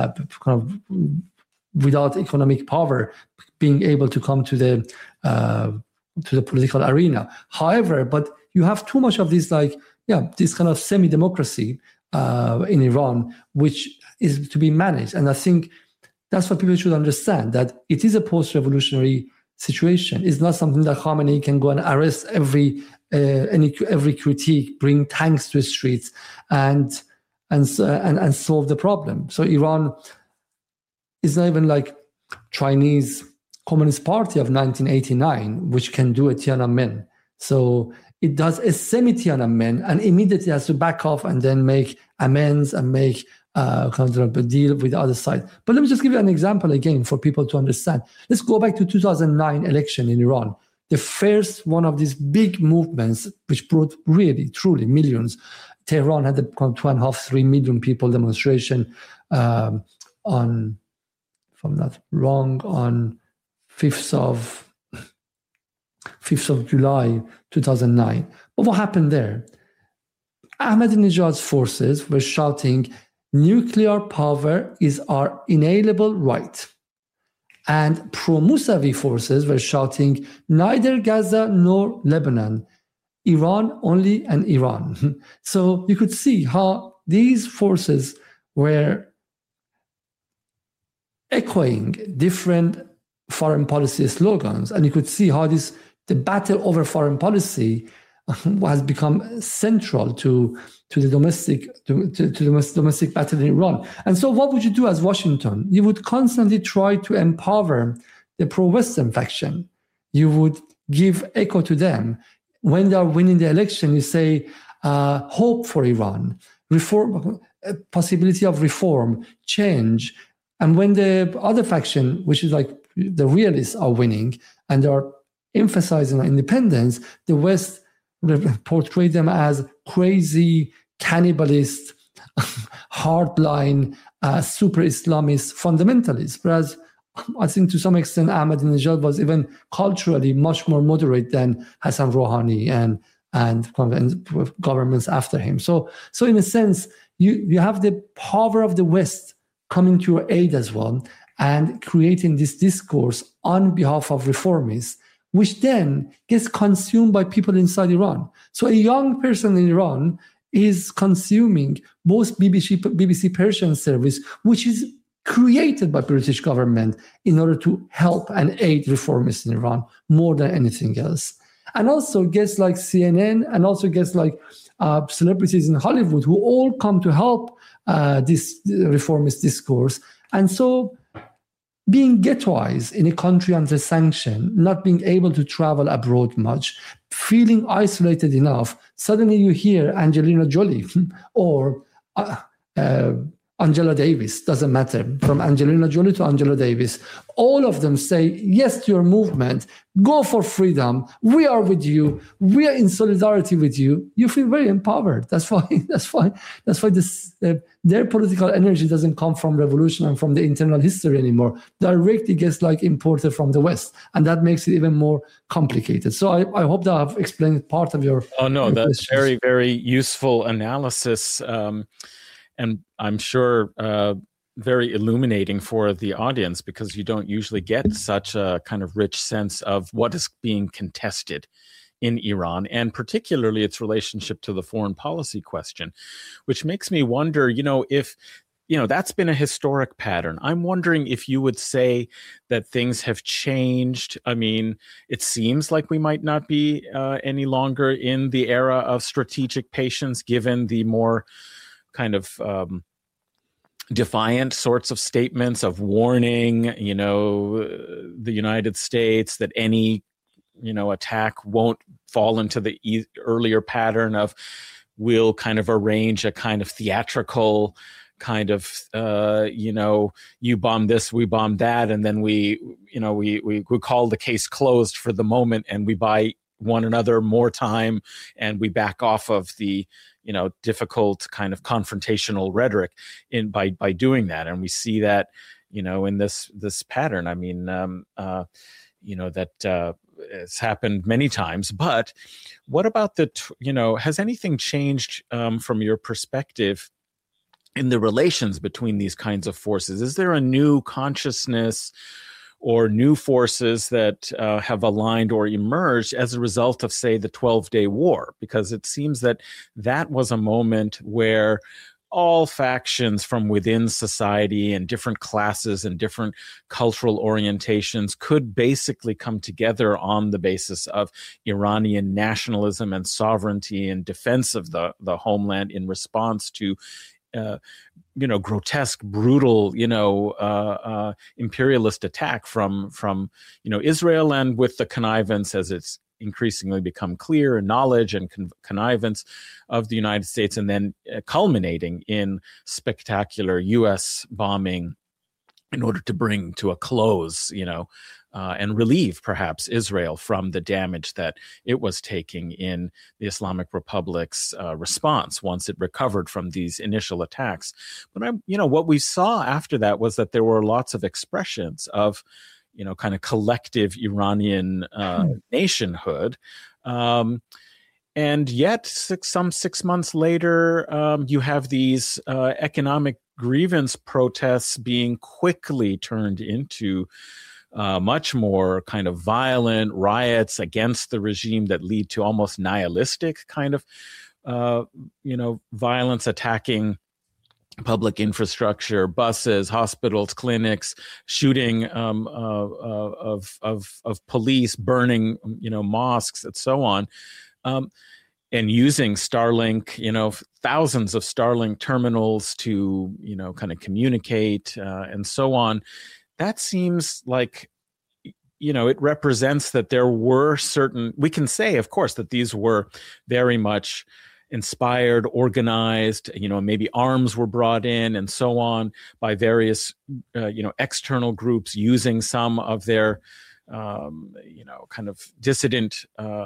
economic power being able to come to the political arena. However, but you have too much of this, this kind of semi-democracy in Iran, which is to be managed. And I think that's what people should understand, that it is a post-revolutionary situation. It's not something that Khamenei can go and arrest every every critique, bring tanks to the streets and solve the problem. So Iran is not even like Chinese Communist Party of 1989, which can do a Tiananmen. So it does a semi-Tiananmen and immediately has to back off and then make amends and make kind of a deal with the other side. But let me just give you an example again for people to understand. Let's go back to 2009 election in Iran. The first one of these big movements, which brought really, truly millions. Tehran had a 2.5, 3 million people demonstration on, if I'm not wrong, on 5th of July 2009. But what happened there? Ahmadinejad's forces were shouting, nuclear power is our inalienable right. And pro-Mousavi forces were shouting, neither Gaza nor Lebanon, Iran only and Iran. So you could see how these forces were echoing different foreign policy slogans. And you could see how the battle over foreign policy has become central to the domestic battle in Iran. And so what would you do as Washington? You would constantly try to empower the pro-Western faction. You would give echo to them. When they are winning the election, you say, hope for Iran, reform, possibility of reform, change. And when the other faction, which is like the realists, are winning and they are emphasizing independence, the West portray them as crazy, cannibalist, hardline, super Islamist fundamentalists. Whereas I think to some extent Ahmadinejad was even culturally much more moderate than Hassan Rouhani and governments after him. So in a sense, you have the power of the West coming to your aid as well and creating this discourse on behalf of reformists, which then gets consumed by people inside Iran. So a young person in Iran is consuming both BBC Persian service, which is created by British government in order to help and aid reformists in Iran more than anything else. And also gets like CNN and also gets like celebrities in Hollywood who all come to help this reformist discourse. And so being ghettoized in a country under sanction, not being able to travel abroad much, feeling isolated enough, suddenly you hear Angelina Jolie or Angela Davis, doesn't matter, from Angelina Jolie to Angela Davis, all of them say yes to your movement, go for freedom, we are with you, we are in solidarity with you. You feel very empowered. That's why their political energy doesn't come from revolution and from the internal history anymore. Directly gets like imported from the West, and that makes it even more complicated. So I hope that I've explained part of your. Oh no, your that's questions. very, very useful analysis. And I'm sure very illuminating for the audience, because you don't usually get such a kind of rich sense of what is being contested in Iran, and particularly its relationship to the foreign policy question, which makes me wonder, if, that's been a historic pattern. I'm wondering if you would say that things have changed. I mean, it seems like we might not be any longer in the era of strategic patience, given the more kind of defiant sorts of statements of warning, the United States that any, attack won't fall into the earlier pattern of we'll kind of arrange a kind of theatrical kind of, you bomb this, we bomb that, and then we call the case closed for the moment, and we buy one another more time, and we back off of the difficult kind of confrontational rhetoric by doing that. And we see that, in this pattern. I mean, that it's happened many times. But what about has anything changed from your perspective in the relations between these kinds of forces? Is there a new consciousness or new forces that have aligned or emerged as a result of, say, the 12-Day War? Because it seems that was a moment where all factions from within society and different classes and different cultural orientations could basically come together on the basis of Iranian nationalism and sovereignty and defense of the homeland in response to grotesque, brutal, imperialist attack from Israel, and with the connivance, as it's increasingly become clear, and knowledge and connivance of the United States, and then culminating in spectacular U.S. bombing in order to bring to a close, and relieve perhaps Israel from the damage that it was taking in the Islamic Republic's response once it recovered from these initial attacks. But what we saw after that was that there were lots of expressions of kind of collective Iranian nationhood. And yet, some 6 months later, you have these economic grievance protests being quickly turned into much more kind of violent riots against the regime that lead to almost nihilistic kind of, violence, attacking public infrastructure, buses, hospitals, clinics, shooting of police, burning, mosques, and so on, and using Starlink, thousands of Starlink terminals to, kind of communicate and so on. That seems like, it represents that there were certain, we can say, of course, that these were very much inspired, organized, maybe arms were brought in and so on by various, external groups using some of their, kind of dissident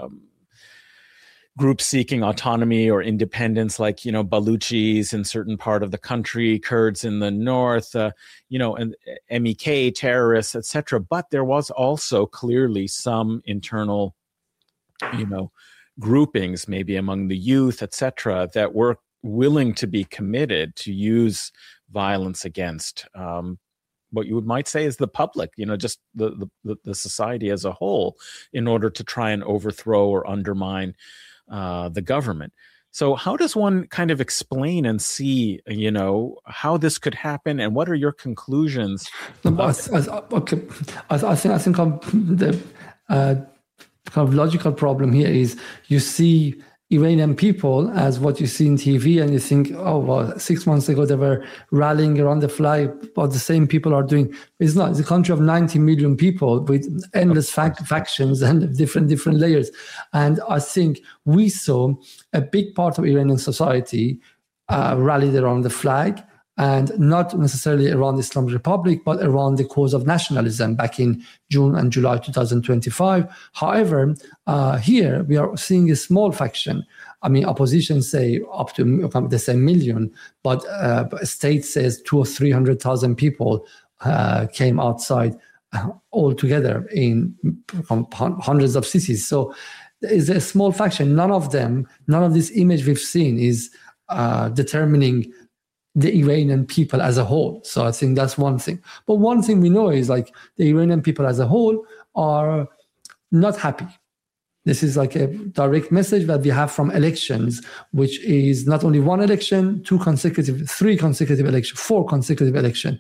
groups seeking autonomy or independence, like, Baluchis in certain part of the country, Kurds in the north, and MEK terrorists, etc. But there was also clearly some internal, groupings, maybe among the youth, etc., that were willing to be committed to use violence against what you might say is the public, just the society as a whole, in order to try and overthrow or undermine the government. So how does one kind of explain and see, how this could happen, and what are your conclusions? I think the kind of logical problem here is you see Iranian people as what you see in TV, and you think, oh, well, 6 months ago they were rallying around the flag, what the same people are doing. It's not. It's a country of 90 million people with endless factions and different layers. And I think we saw a big part of Iranian society rallied around the flag, and not necessarily around the Islamic Republic, but around the cause of nationalism back in June and July 2025. However, here we are seeing a small faction. I mean, opposition say up to the same million, but state says 200,000 or 300,000 people came outside all together in hundreds of cities. So it's a small faction. None of this image we've seen is determining the Iranian people as a whole. So I think that's one thing. But one thing we know is like the Iranian people as a whole are not happy. This is like a direct message that we have from elections, which is not only one election, 3 consecutive elections, 4 consecutive elections.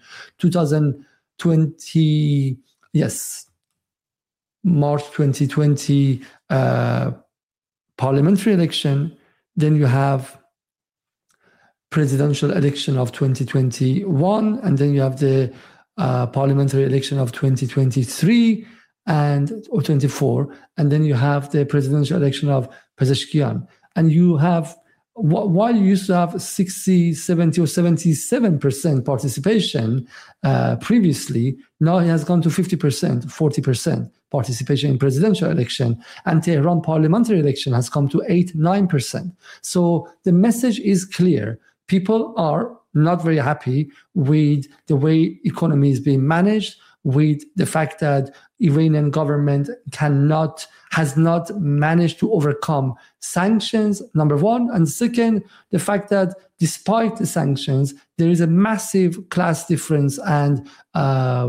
2020, yes, March 2020 parliamentary election. Then you have presidential election of 2021, and then you have the parliamentary election of 2023 or 24, and then you have the presidential election of Pezeshkian. And you have, while you used to have 60, 70, or 77% participation previously, now it has gone to 50%, 40% participation in presidential election, and Tehran parliamentary election has come to 8-9%. So the message is clear. People are not very happy with the way economy is being managed, with the fact that Iranian government has not managed to overcome sanctions, number one. And second, the fact that despite the sanctions, there is a massive class difference and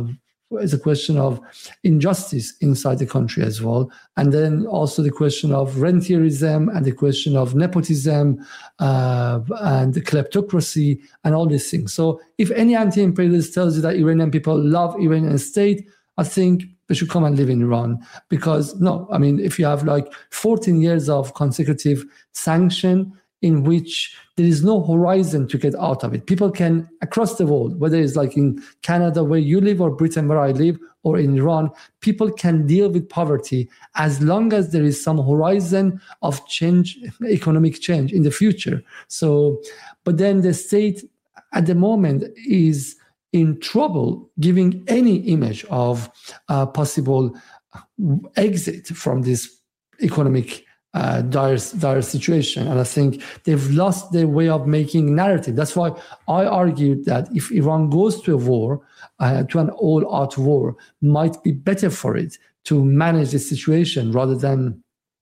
is a question of injustice inside the country as well. And then also the question of rentierism and the question of nepotism and the kleptocracy and all these things. So if any anti-imperialist tells you that Iranian people love Iranian state, I think they should come and live in Iran. Because no, I mean, if you have like 14 years of consecutive sanction in which there is no horizon to get out of it. People can, across the world, whether it's like in Canada where you live or Britain where I live or in Iran, people can deal with poverty as long as there is some horizon of change, economic change in the future. So, but then the state at the moment is in trouble giving any image of possible exit from this economic dire situation. And I think they've lost their way of making narrative. That's why I argued that if Iran goes to a war, to an all-out war, might be better for it to manage the situation rather than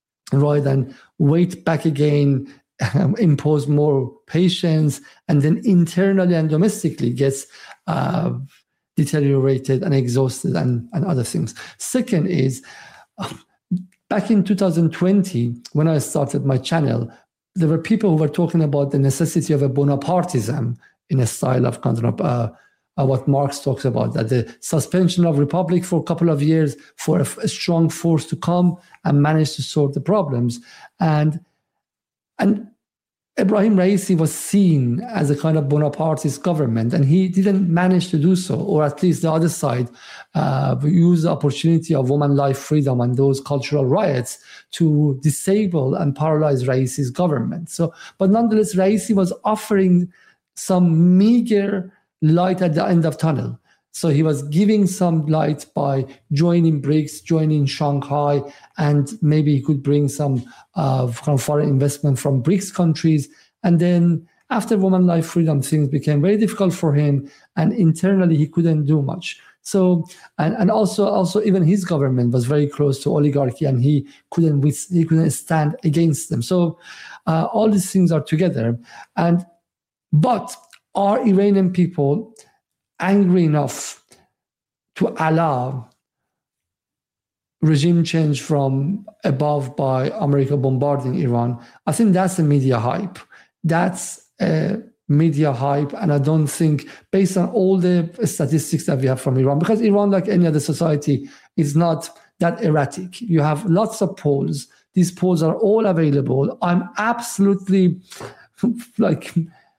wait back again, impose more patience, and then internally and domestically gets deteriorated and exhausted and other things. Second is, back in 2020, when I started my channel, there were people who were talking about the necessity of a Bonapartism in a style of kind of what Marx talks about, that the suspension of republic for a couple of years for a strong force to come and manage to sort the problems. And Ebrahim Raisi was seen as a kind of Bonapartist government, and he didn't manage to do so, or at least the other side used the opportunity of woman life freedom and those cultural riots to disable and paralyze Raisi's government. So, but nonetheless, Raisi was offering some meager light at the end of tunnel. So he was giving some light by joining BRICS, joining Shanghai, and maybe he could bring some foreign investment from BRICS countries. And then after woman life freedom, things became very difficult for him, and internally he couldn't do much. So, and also even his government was very close to oligarchy, and he couldn't stand against them. So all these things are together. But are Iranian people angry enough to allow regime change from above by America bombarding Iran? I think that's a media hype. That's a media hype, and I don't think, based on all the statistics that we have from Iran, because Iran, like any other society, is not that erratic. You have lots of polls. These polls are all available. I'm absolutely like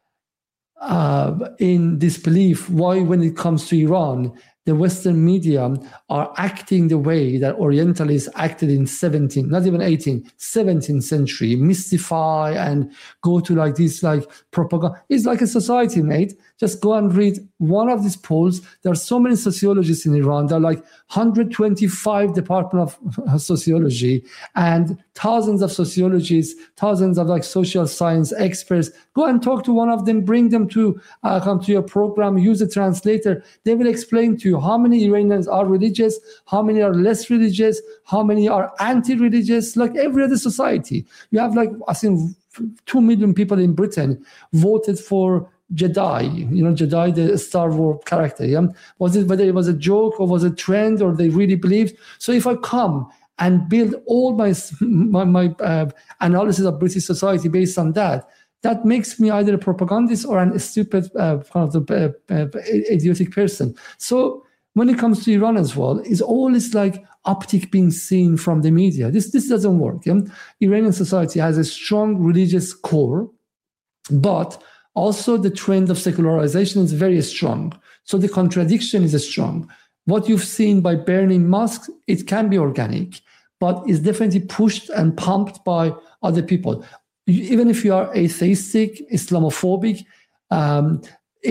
in disbelief why, when it comes to Iran, the Western media are acting the way that Orientalists acted in 17th, not even 18th, 17th century, mystify and go to like this like propaganda. It's like a society, mate. Just go and read one of these polls. There are so many sociologists in Iran. There are like 125 department of sociology and thousands of sociologists, thousands of like social science experts. Go and talk to one of them, bring them to come to your program, use a translator. They will explain to you how many Iranians are religious, how many are less religious, how many are anti-religious, like every other society. You have like, I think 2 million people in Britain voted for Jedi, Jedi, the Star Wars character. Yeah? Was it, whether it was a joke or was a trend or they really believed? So if I come and build all my analysis of British society based on that, that makes me either a propagandist or a stupid, idiotic person. So when it comes to Iran as well, it's always like optic being seen from the media. This doesn't work. Yeah? Iranian society has a strong religious core, but also the trend of secularization is very strong. So the contradiction is strong. What you've seen by burning mosques, it can be organic, but it's definitely pushed and pumped by other people. Even if you are atheistic, Islamophobic, and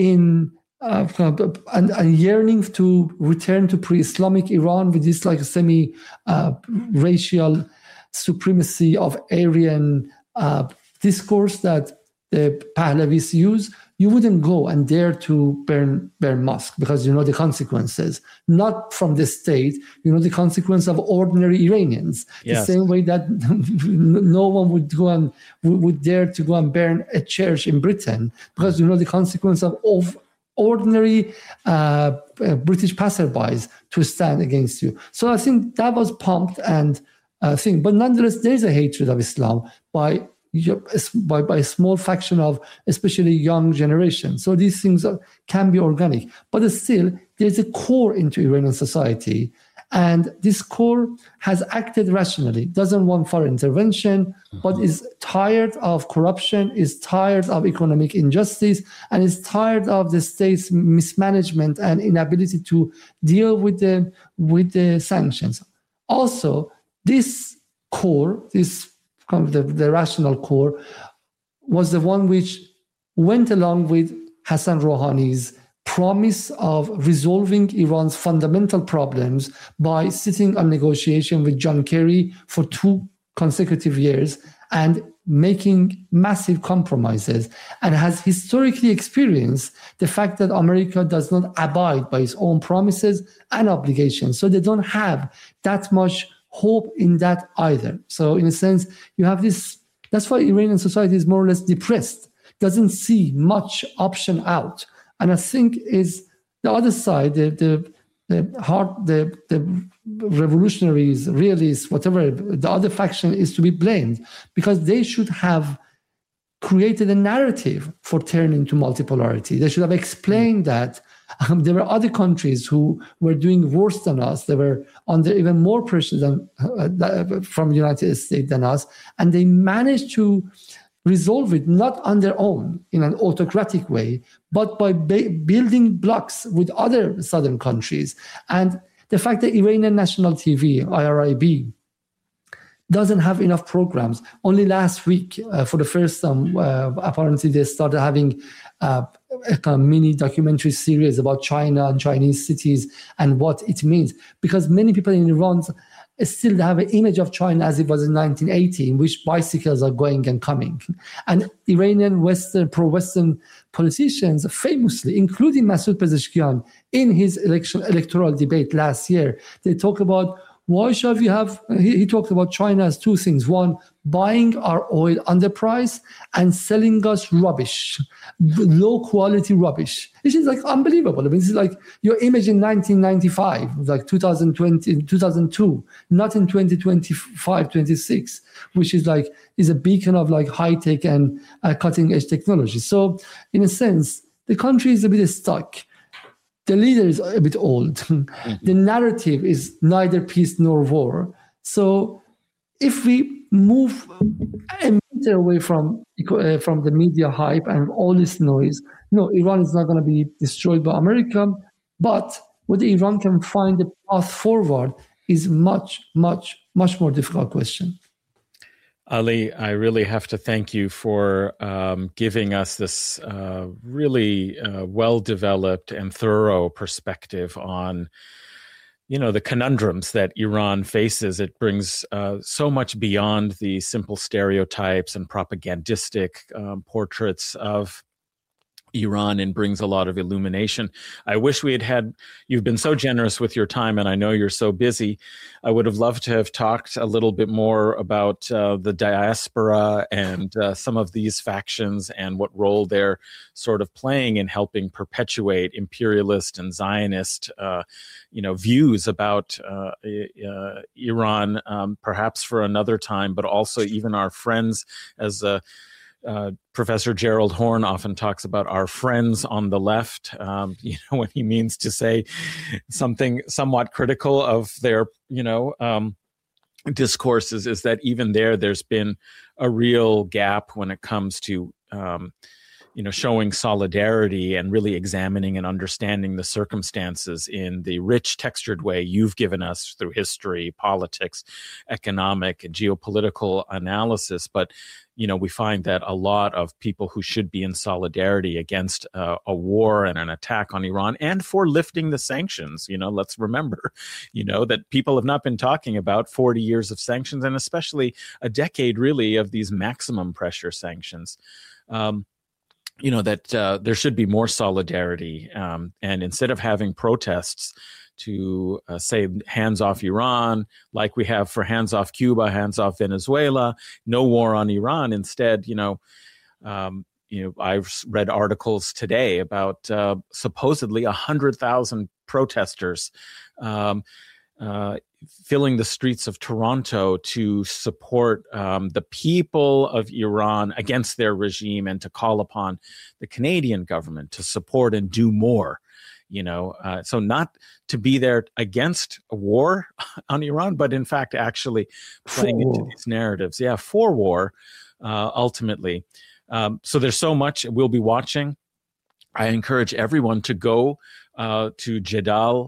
yearning to return to pre-Islamic Iran with this like semi-racial supremacy of Aryan discourse that the Pahlavis use, you wouldn't go and dare to burn mosque because you know the consequences, not from the state, the consequence of ordinary Iranians. Yes. The same way that no one would dare to go and burn a church in Britain because the consequence of ordinary British passerbys to stand against you. So I think that was pumped and thing. But nonetheless, there is a hatred of Islam by a small faction of especially young generation. So these things can be organic. But still, there's a core into Iranian society. And this core has acted rationally, doesn't want foreign intervention, but is tired of corruption, is tired of economic injustice, and is tired of the state's mismanagement and inability to deal with the sanctions. Also, this core, this kind of the rational core, was the one which went along with Hassan Rouhani's promise of resolving Iran's fundamental problems by sitting on negotiation with John Kerry for 2 consecutive years and making massive compromises, and has historically experienced the fact that America does not abide by its own promises and obligations. So they don't have that much hope in that either. So in a sense, you have this, that's why Iranian society is more or less depressed, doesn't see much option out. And I think is the other side, the revolutionaries, realists, whatever, the other faction is to be blamed, because they should have created a narrative for turning to multipolarity. They should have explained that there were other countries who were doing worse than us. They were under even more pressure from the United States than us, and they managed to resolve it not on their own in an autocratic way, but by building blocks with other southern countries. And the fact that Iranian national TV, IRIB, doesn't have enough programs. Only last week, for the first time, apparently they started having a kind of mini documentary series about China and Chinese cities and what it means. Because many people in Iran still have an image of China as it was in 1980, in which bicycles are going and coming. And Iranian pro-Western politicians famously, including Masoud Pezeshkian, in his electoral debate last year, they talk about why should we have, he talked about China as 2 things. One, buying our oil underpriced and selling us rubbish, low quality rubbish. This is like unbelievable. I mean, this is like your image in 1995, like 2020, 2002, not in 2025, 26, which is like, is a beacon of like high tech and cutting edge technology. So in a sense, the country is a bit stuck. The leader is a bit old. The narrative is neither peace nor war. So if we move a meter away from the media hype and all this noise, no, Iran is not going to be destroyed by America. But whether Iran can find a path forward is much, much, much more difficult question. Ali, I really have to thank you for giving us this really well-developed and thorough perspective on, the conundrums that Iran faces. It brings so much beyond the simple stereotypes and propagandistic portraits of Iran, and brings a lot of illumination. I wish we had you've been so generous with your time, and I know you're so busy. I would have loved to have talked a little bit more about the diaspora and some of these factions and what role they're sort of playing in helping perpetuate imperialist and Zionist, views about Iran, perhaps for another time, but also even our friends as Professor Gerald Horne often talks about our friends on the left, when he means to say something somewhat critical of their, discourses, is that even there's been a real gap when it comes to, showing solidarity and really examining and understanding the circumstances in the rich textured way you've given us through history, politics, economic, and geopolitical analysis. But we find that a lot of people who should be in solidarity against a war and an attack on Iran and for lifting the sanctions, let's remember, that people have not been talking about 40 years of sanctions, and especially a decade really of these maximum pressure sanctions. That there should be more solidarity. And instead of having protests to say hands off Iran, like we have for hands off Cuba, hands off Venezuela, no war on Iran, instead, I've read articles today about supposedly 100,000 protesters filling the streets of Toronto to support the people of Iran against their regime and to call upon the Canadian government to support and do more. So not to be there against a war on Iran, but in fact, actually playing into these narratives. Yeah, for war, ultimately. So there's so much we'll be watching. I encourage everyone to go to Jadal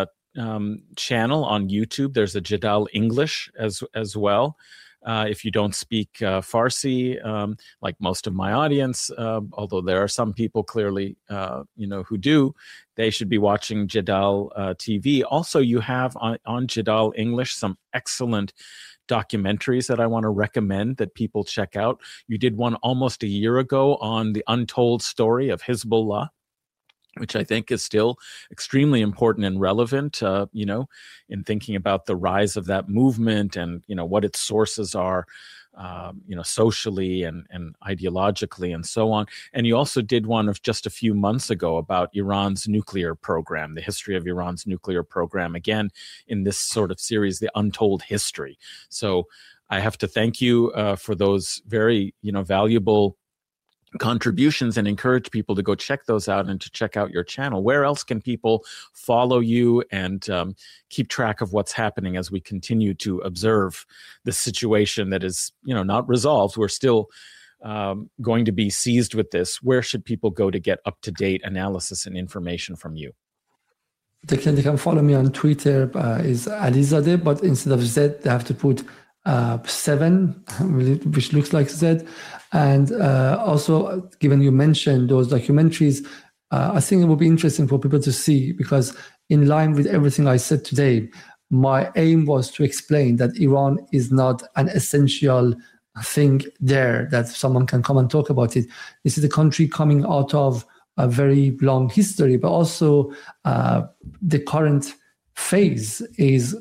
channel on YouTube. There's a Jadal English as well. If you don't speak Farsi, like most of my audience, although there are some people clearly, who do, they should be watching Jadal TV. Also, you have on Jadal English some excellent documentaries that I want to recommend that people check out. You did one almost a year ago on the untold story of Hezbollah, which I think is still extremely important and relevant, in thinking about the rise of that movement and, what its sources are, socially and ideologically and so on. And you also did one of just a few months ago about Iran's nuclear program, the history of Iran's nuclear program, again, in this sort of series, The Untold History. So I have to thank you for those very, valuable contributions and encourage people to go check those out and to check out your channel. Where else can people follow you and keep track of what's happening as we continue to observe the situation that is, not resolved? We're still going to be seized with this. Where should people go to get up-to-date analysis and information from you? They can follow me on Twitter, is Alizadeh, but instead of Z, they have to put 7, which looks like Z. And also, given you mentioned those documentaries, I think it would be interesting for people to see, because in line with everything I said today, my aim was to explain that Iran is not an essential thing there, that someone can come and talk about it. This is a country coming out of a very long history, but also the current phase is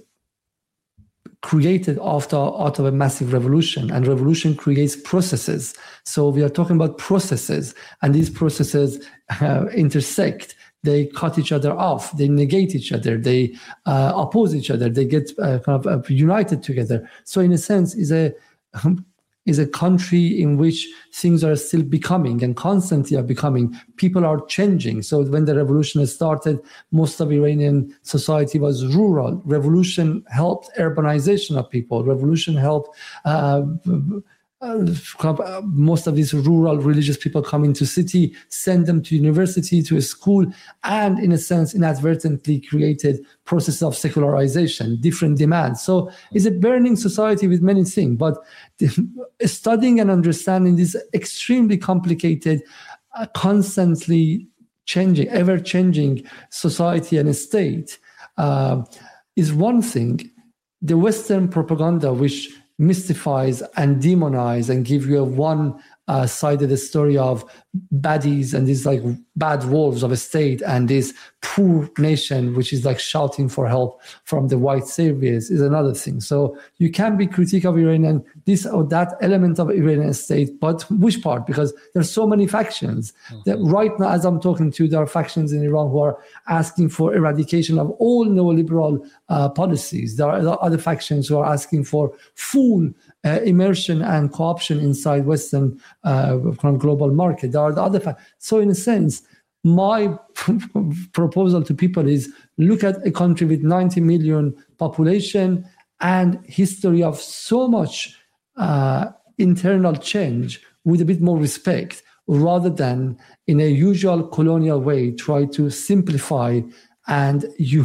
created out of a massive revolution, and revolution creates processes. So we are talking about processes, and these processes intersect. They cut each other off. They negate each other. They oppose each other. They get united together. So in a sense, is a country in which things are still becoming and constantly are becoming. People are changing. So when the revolution started, most of Iranian society was rural. Revolution helped urbanization of people. Revolution helped most of these rural religious people come into city, send them to university, to a school, and in a sense, inadvertently created process of secularization, different demands. So it's a burning society with many things, but studying and understanding this extremely complicated, constantly changing, ever-changing society and state is one thing. The Western propaganda, which mystifies and demonize and give you a one-sided story of baddies and these like bad wolves of a state and this poor nation which is like shouting for help from the white saviors is another thing. So you can be critique of Iranian this or that element of Iranian state, but which part? Because there's so many factions that right now, as I'm talking to you, there are factions in Iran who are asking for eradication of all neoliberal policies. There are other factions who are asking for full immersion and co-option inside Western global market. There are the other so in a sense, my proposal to people is look at a country with 90 million population and history of so much internal change with a bit more respect, rather than in a usual colonial way try to simplify and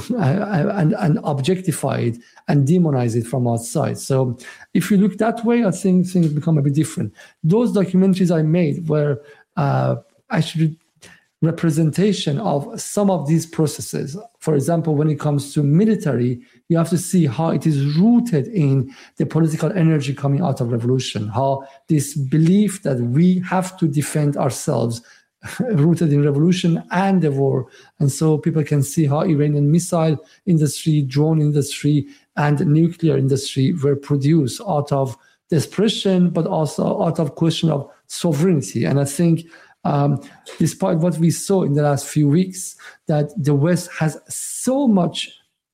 objectify it and demonize it from outside. So if you look that way, I think things become a bit different. Those documentaries I made were actually representation of some of these processes. For example, when it comes to military, you have to see how it is rooted in the political energy coming out of revolution, how this belief that we have to defend ourselves rooted in revolution and the war. And so people can see how Iranian missile industry, drone industry, and nuclear industry were produced out of desperation, but also out of question of sovereignty. And I think despite what we saw in the last few weeks, that the West has so much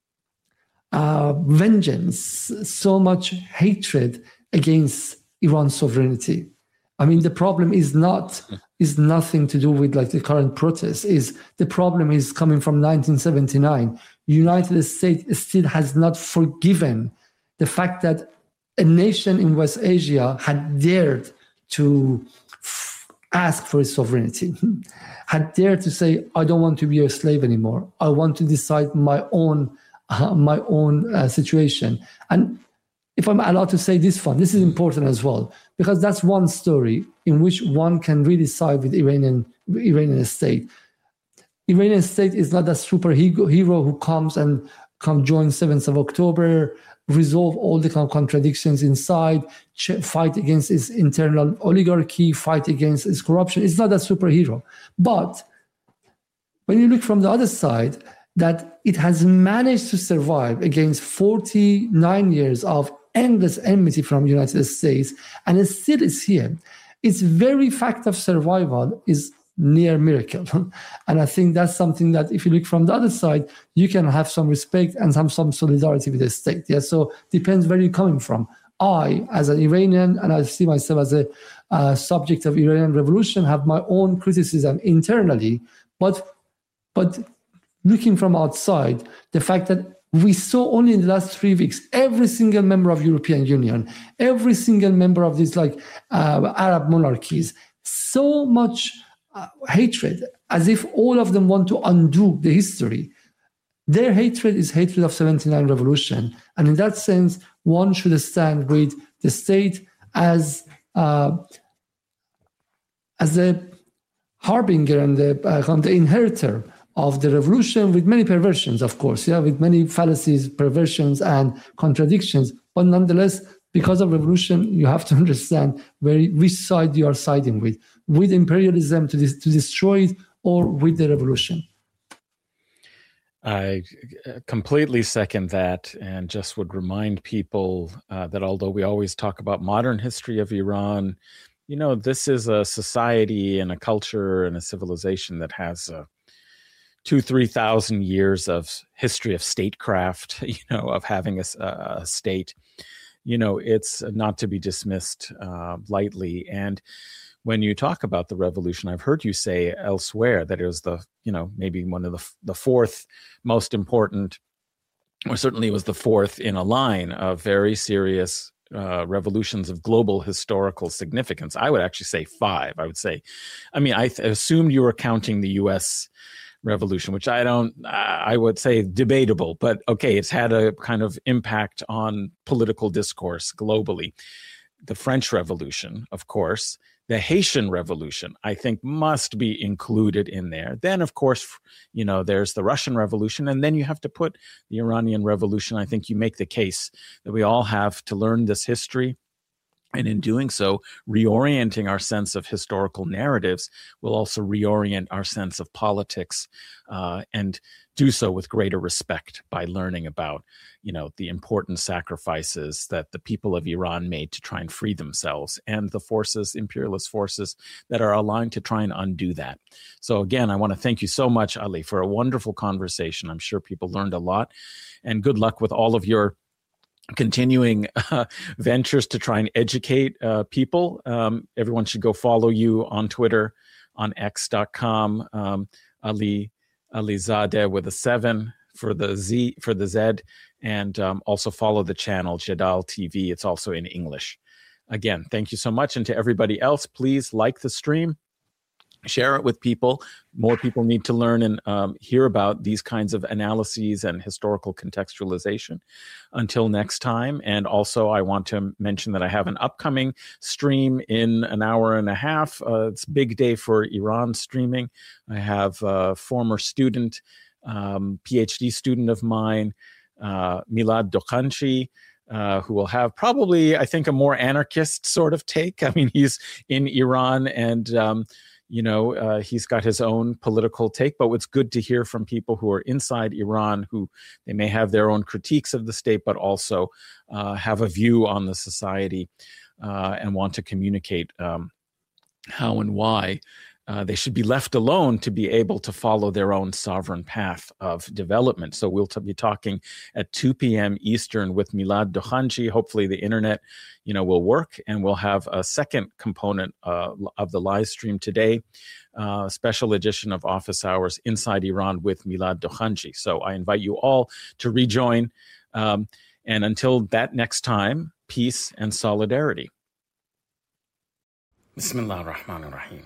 vengeance, so much hatred against Iran's sovereignty. I mean, the problem is nothing to do with like the current protests. The problem is coming from 1979. United States still has not forgiven the fact that a nation in West Asia had dared to ask for its sovereignty, had dared to say, I don't want to be a slave anymore. I want to decide my own situation. And if I'm allowed to say this is important as well, because that's one story in which one can really side with Iranian state. Iranian state is not a superhero who comes join 7th of October, resolve all the kind of contradictions inside, fight against its internal oligarchy, fight against its corruption. It's not a superhero. But when you look from the other side, that it has managed to survive against 49 years of endless enmity from the United States, and it still is here. Its very fact of survival is near miracle. And I think that's something that if you look from the other side, you can have some respect and some solidarity with the state. Yeah. So depends where you're coming from. I, as an Iranian, and I see myself as a subject of Iranian revolution, have my own criticism internally, but looking from outside, the fact that we saw only in the last 3 weeks, every single member of European Union, every single member of these Arab monarchies, so much hatred, as if all of them want to undo the history. Their hatred is hatred of 79 revolution. And in that sense, one should stand with the state as the harbinger and the inheritor of the revolution, with many perversions, of course, with many fallacies, perversions, and contradictions. But nonetheless, because of revolution, you have to understand which side you are siding with imperialism to destroy it, or with the revolution. I completely second that, and just would remind people that although we always talk about modern history of Iran, this is a society and a culture and a civilization that has 2,000-3,000 years of history of statecraft, of having a state. It's not to be dismissed lightly. And when you talk about the revolution, I've heard you say elsewhere that it was maybe one of the fourth most important, or certainly it was the fourth in a line of very serious revolutions of global historical significance. I would actually say 5. I assumed you were counting the U.S. revolution, which I would say debatable, but okay, it's had a kind of impact on political discourse globally. The French Revolution, of course, the Haitian Revolution, I think must be included in there. Then, of course, there's the Russian Revolution, and then you have to put the Iranian Revolution. I think you make the case that we all have to learn this history. And in doing so, reorienting our sense of historical narratives will also reorient our sense of politics, and do so with greater respect by learning about, the important sacrifices that the people of Iran made to try and free themselves, and the imperialist forces that are aligned to try and undo that. So again, I want to thank you so much, Ali, for a wonderful conversation. I'm sure people learned a lot, and good luck with all of your continuing ventures to try and educate people. Everyone should go follow you on Twitter, on x.com, Alizadeh with a 7 for the Z, and also follow the channel Jadal TV. It's also in English. Again, thank you so much. And to everybody else, please like the stream. Share it with people. More people need to learn and hear about these kinds of analyses and historical contextualization. Until next time. And also, I want to mention that I have an upcoming stream in an hour and a half. It's a big day for Iran streaming. I have a former student, PhD student of mine, Milad Dokhanchi, who will have probably, I think, a more anarchist sort of take. I mean, he's in Iran and he's got his own political take, but it's good to hear from people who are inside Iran, who they may have their own critiques of the state, but also have a view on the society and want to communicate how and why they should be left alone to be able to follow their own sovereign path of development. So we'll be talking at 2 p.m. Eastern with Milad Dukhanji. Hopefully the internet, will work, and we'll have a second component of the live stream today, special edition of Office Hours Inside Iran with Milad Dukhanji. So I invite you all to rejoin. And until that next time, peace and solidarity. Bismillah ar-Rahman ar-Rahim.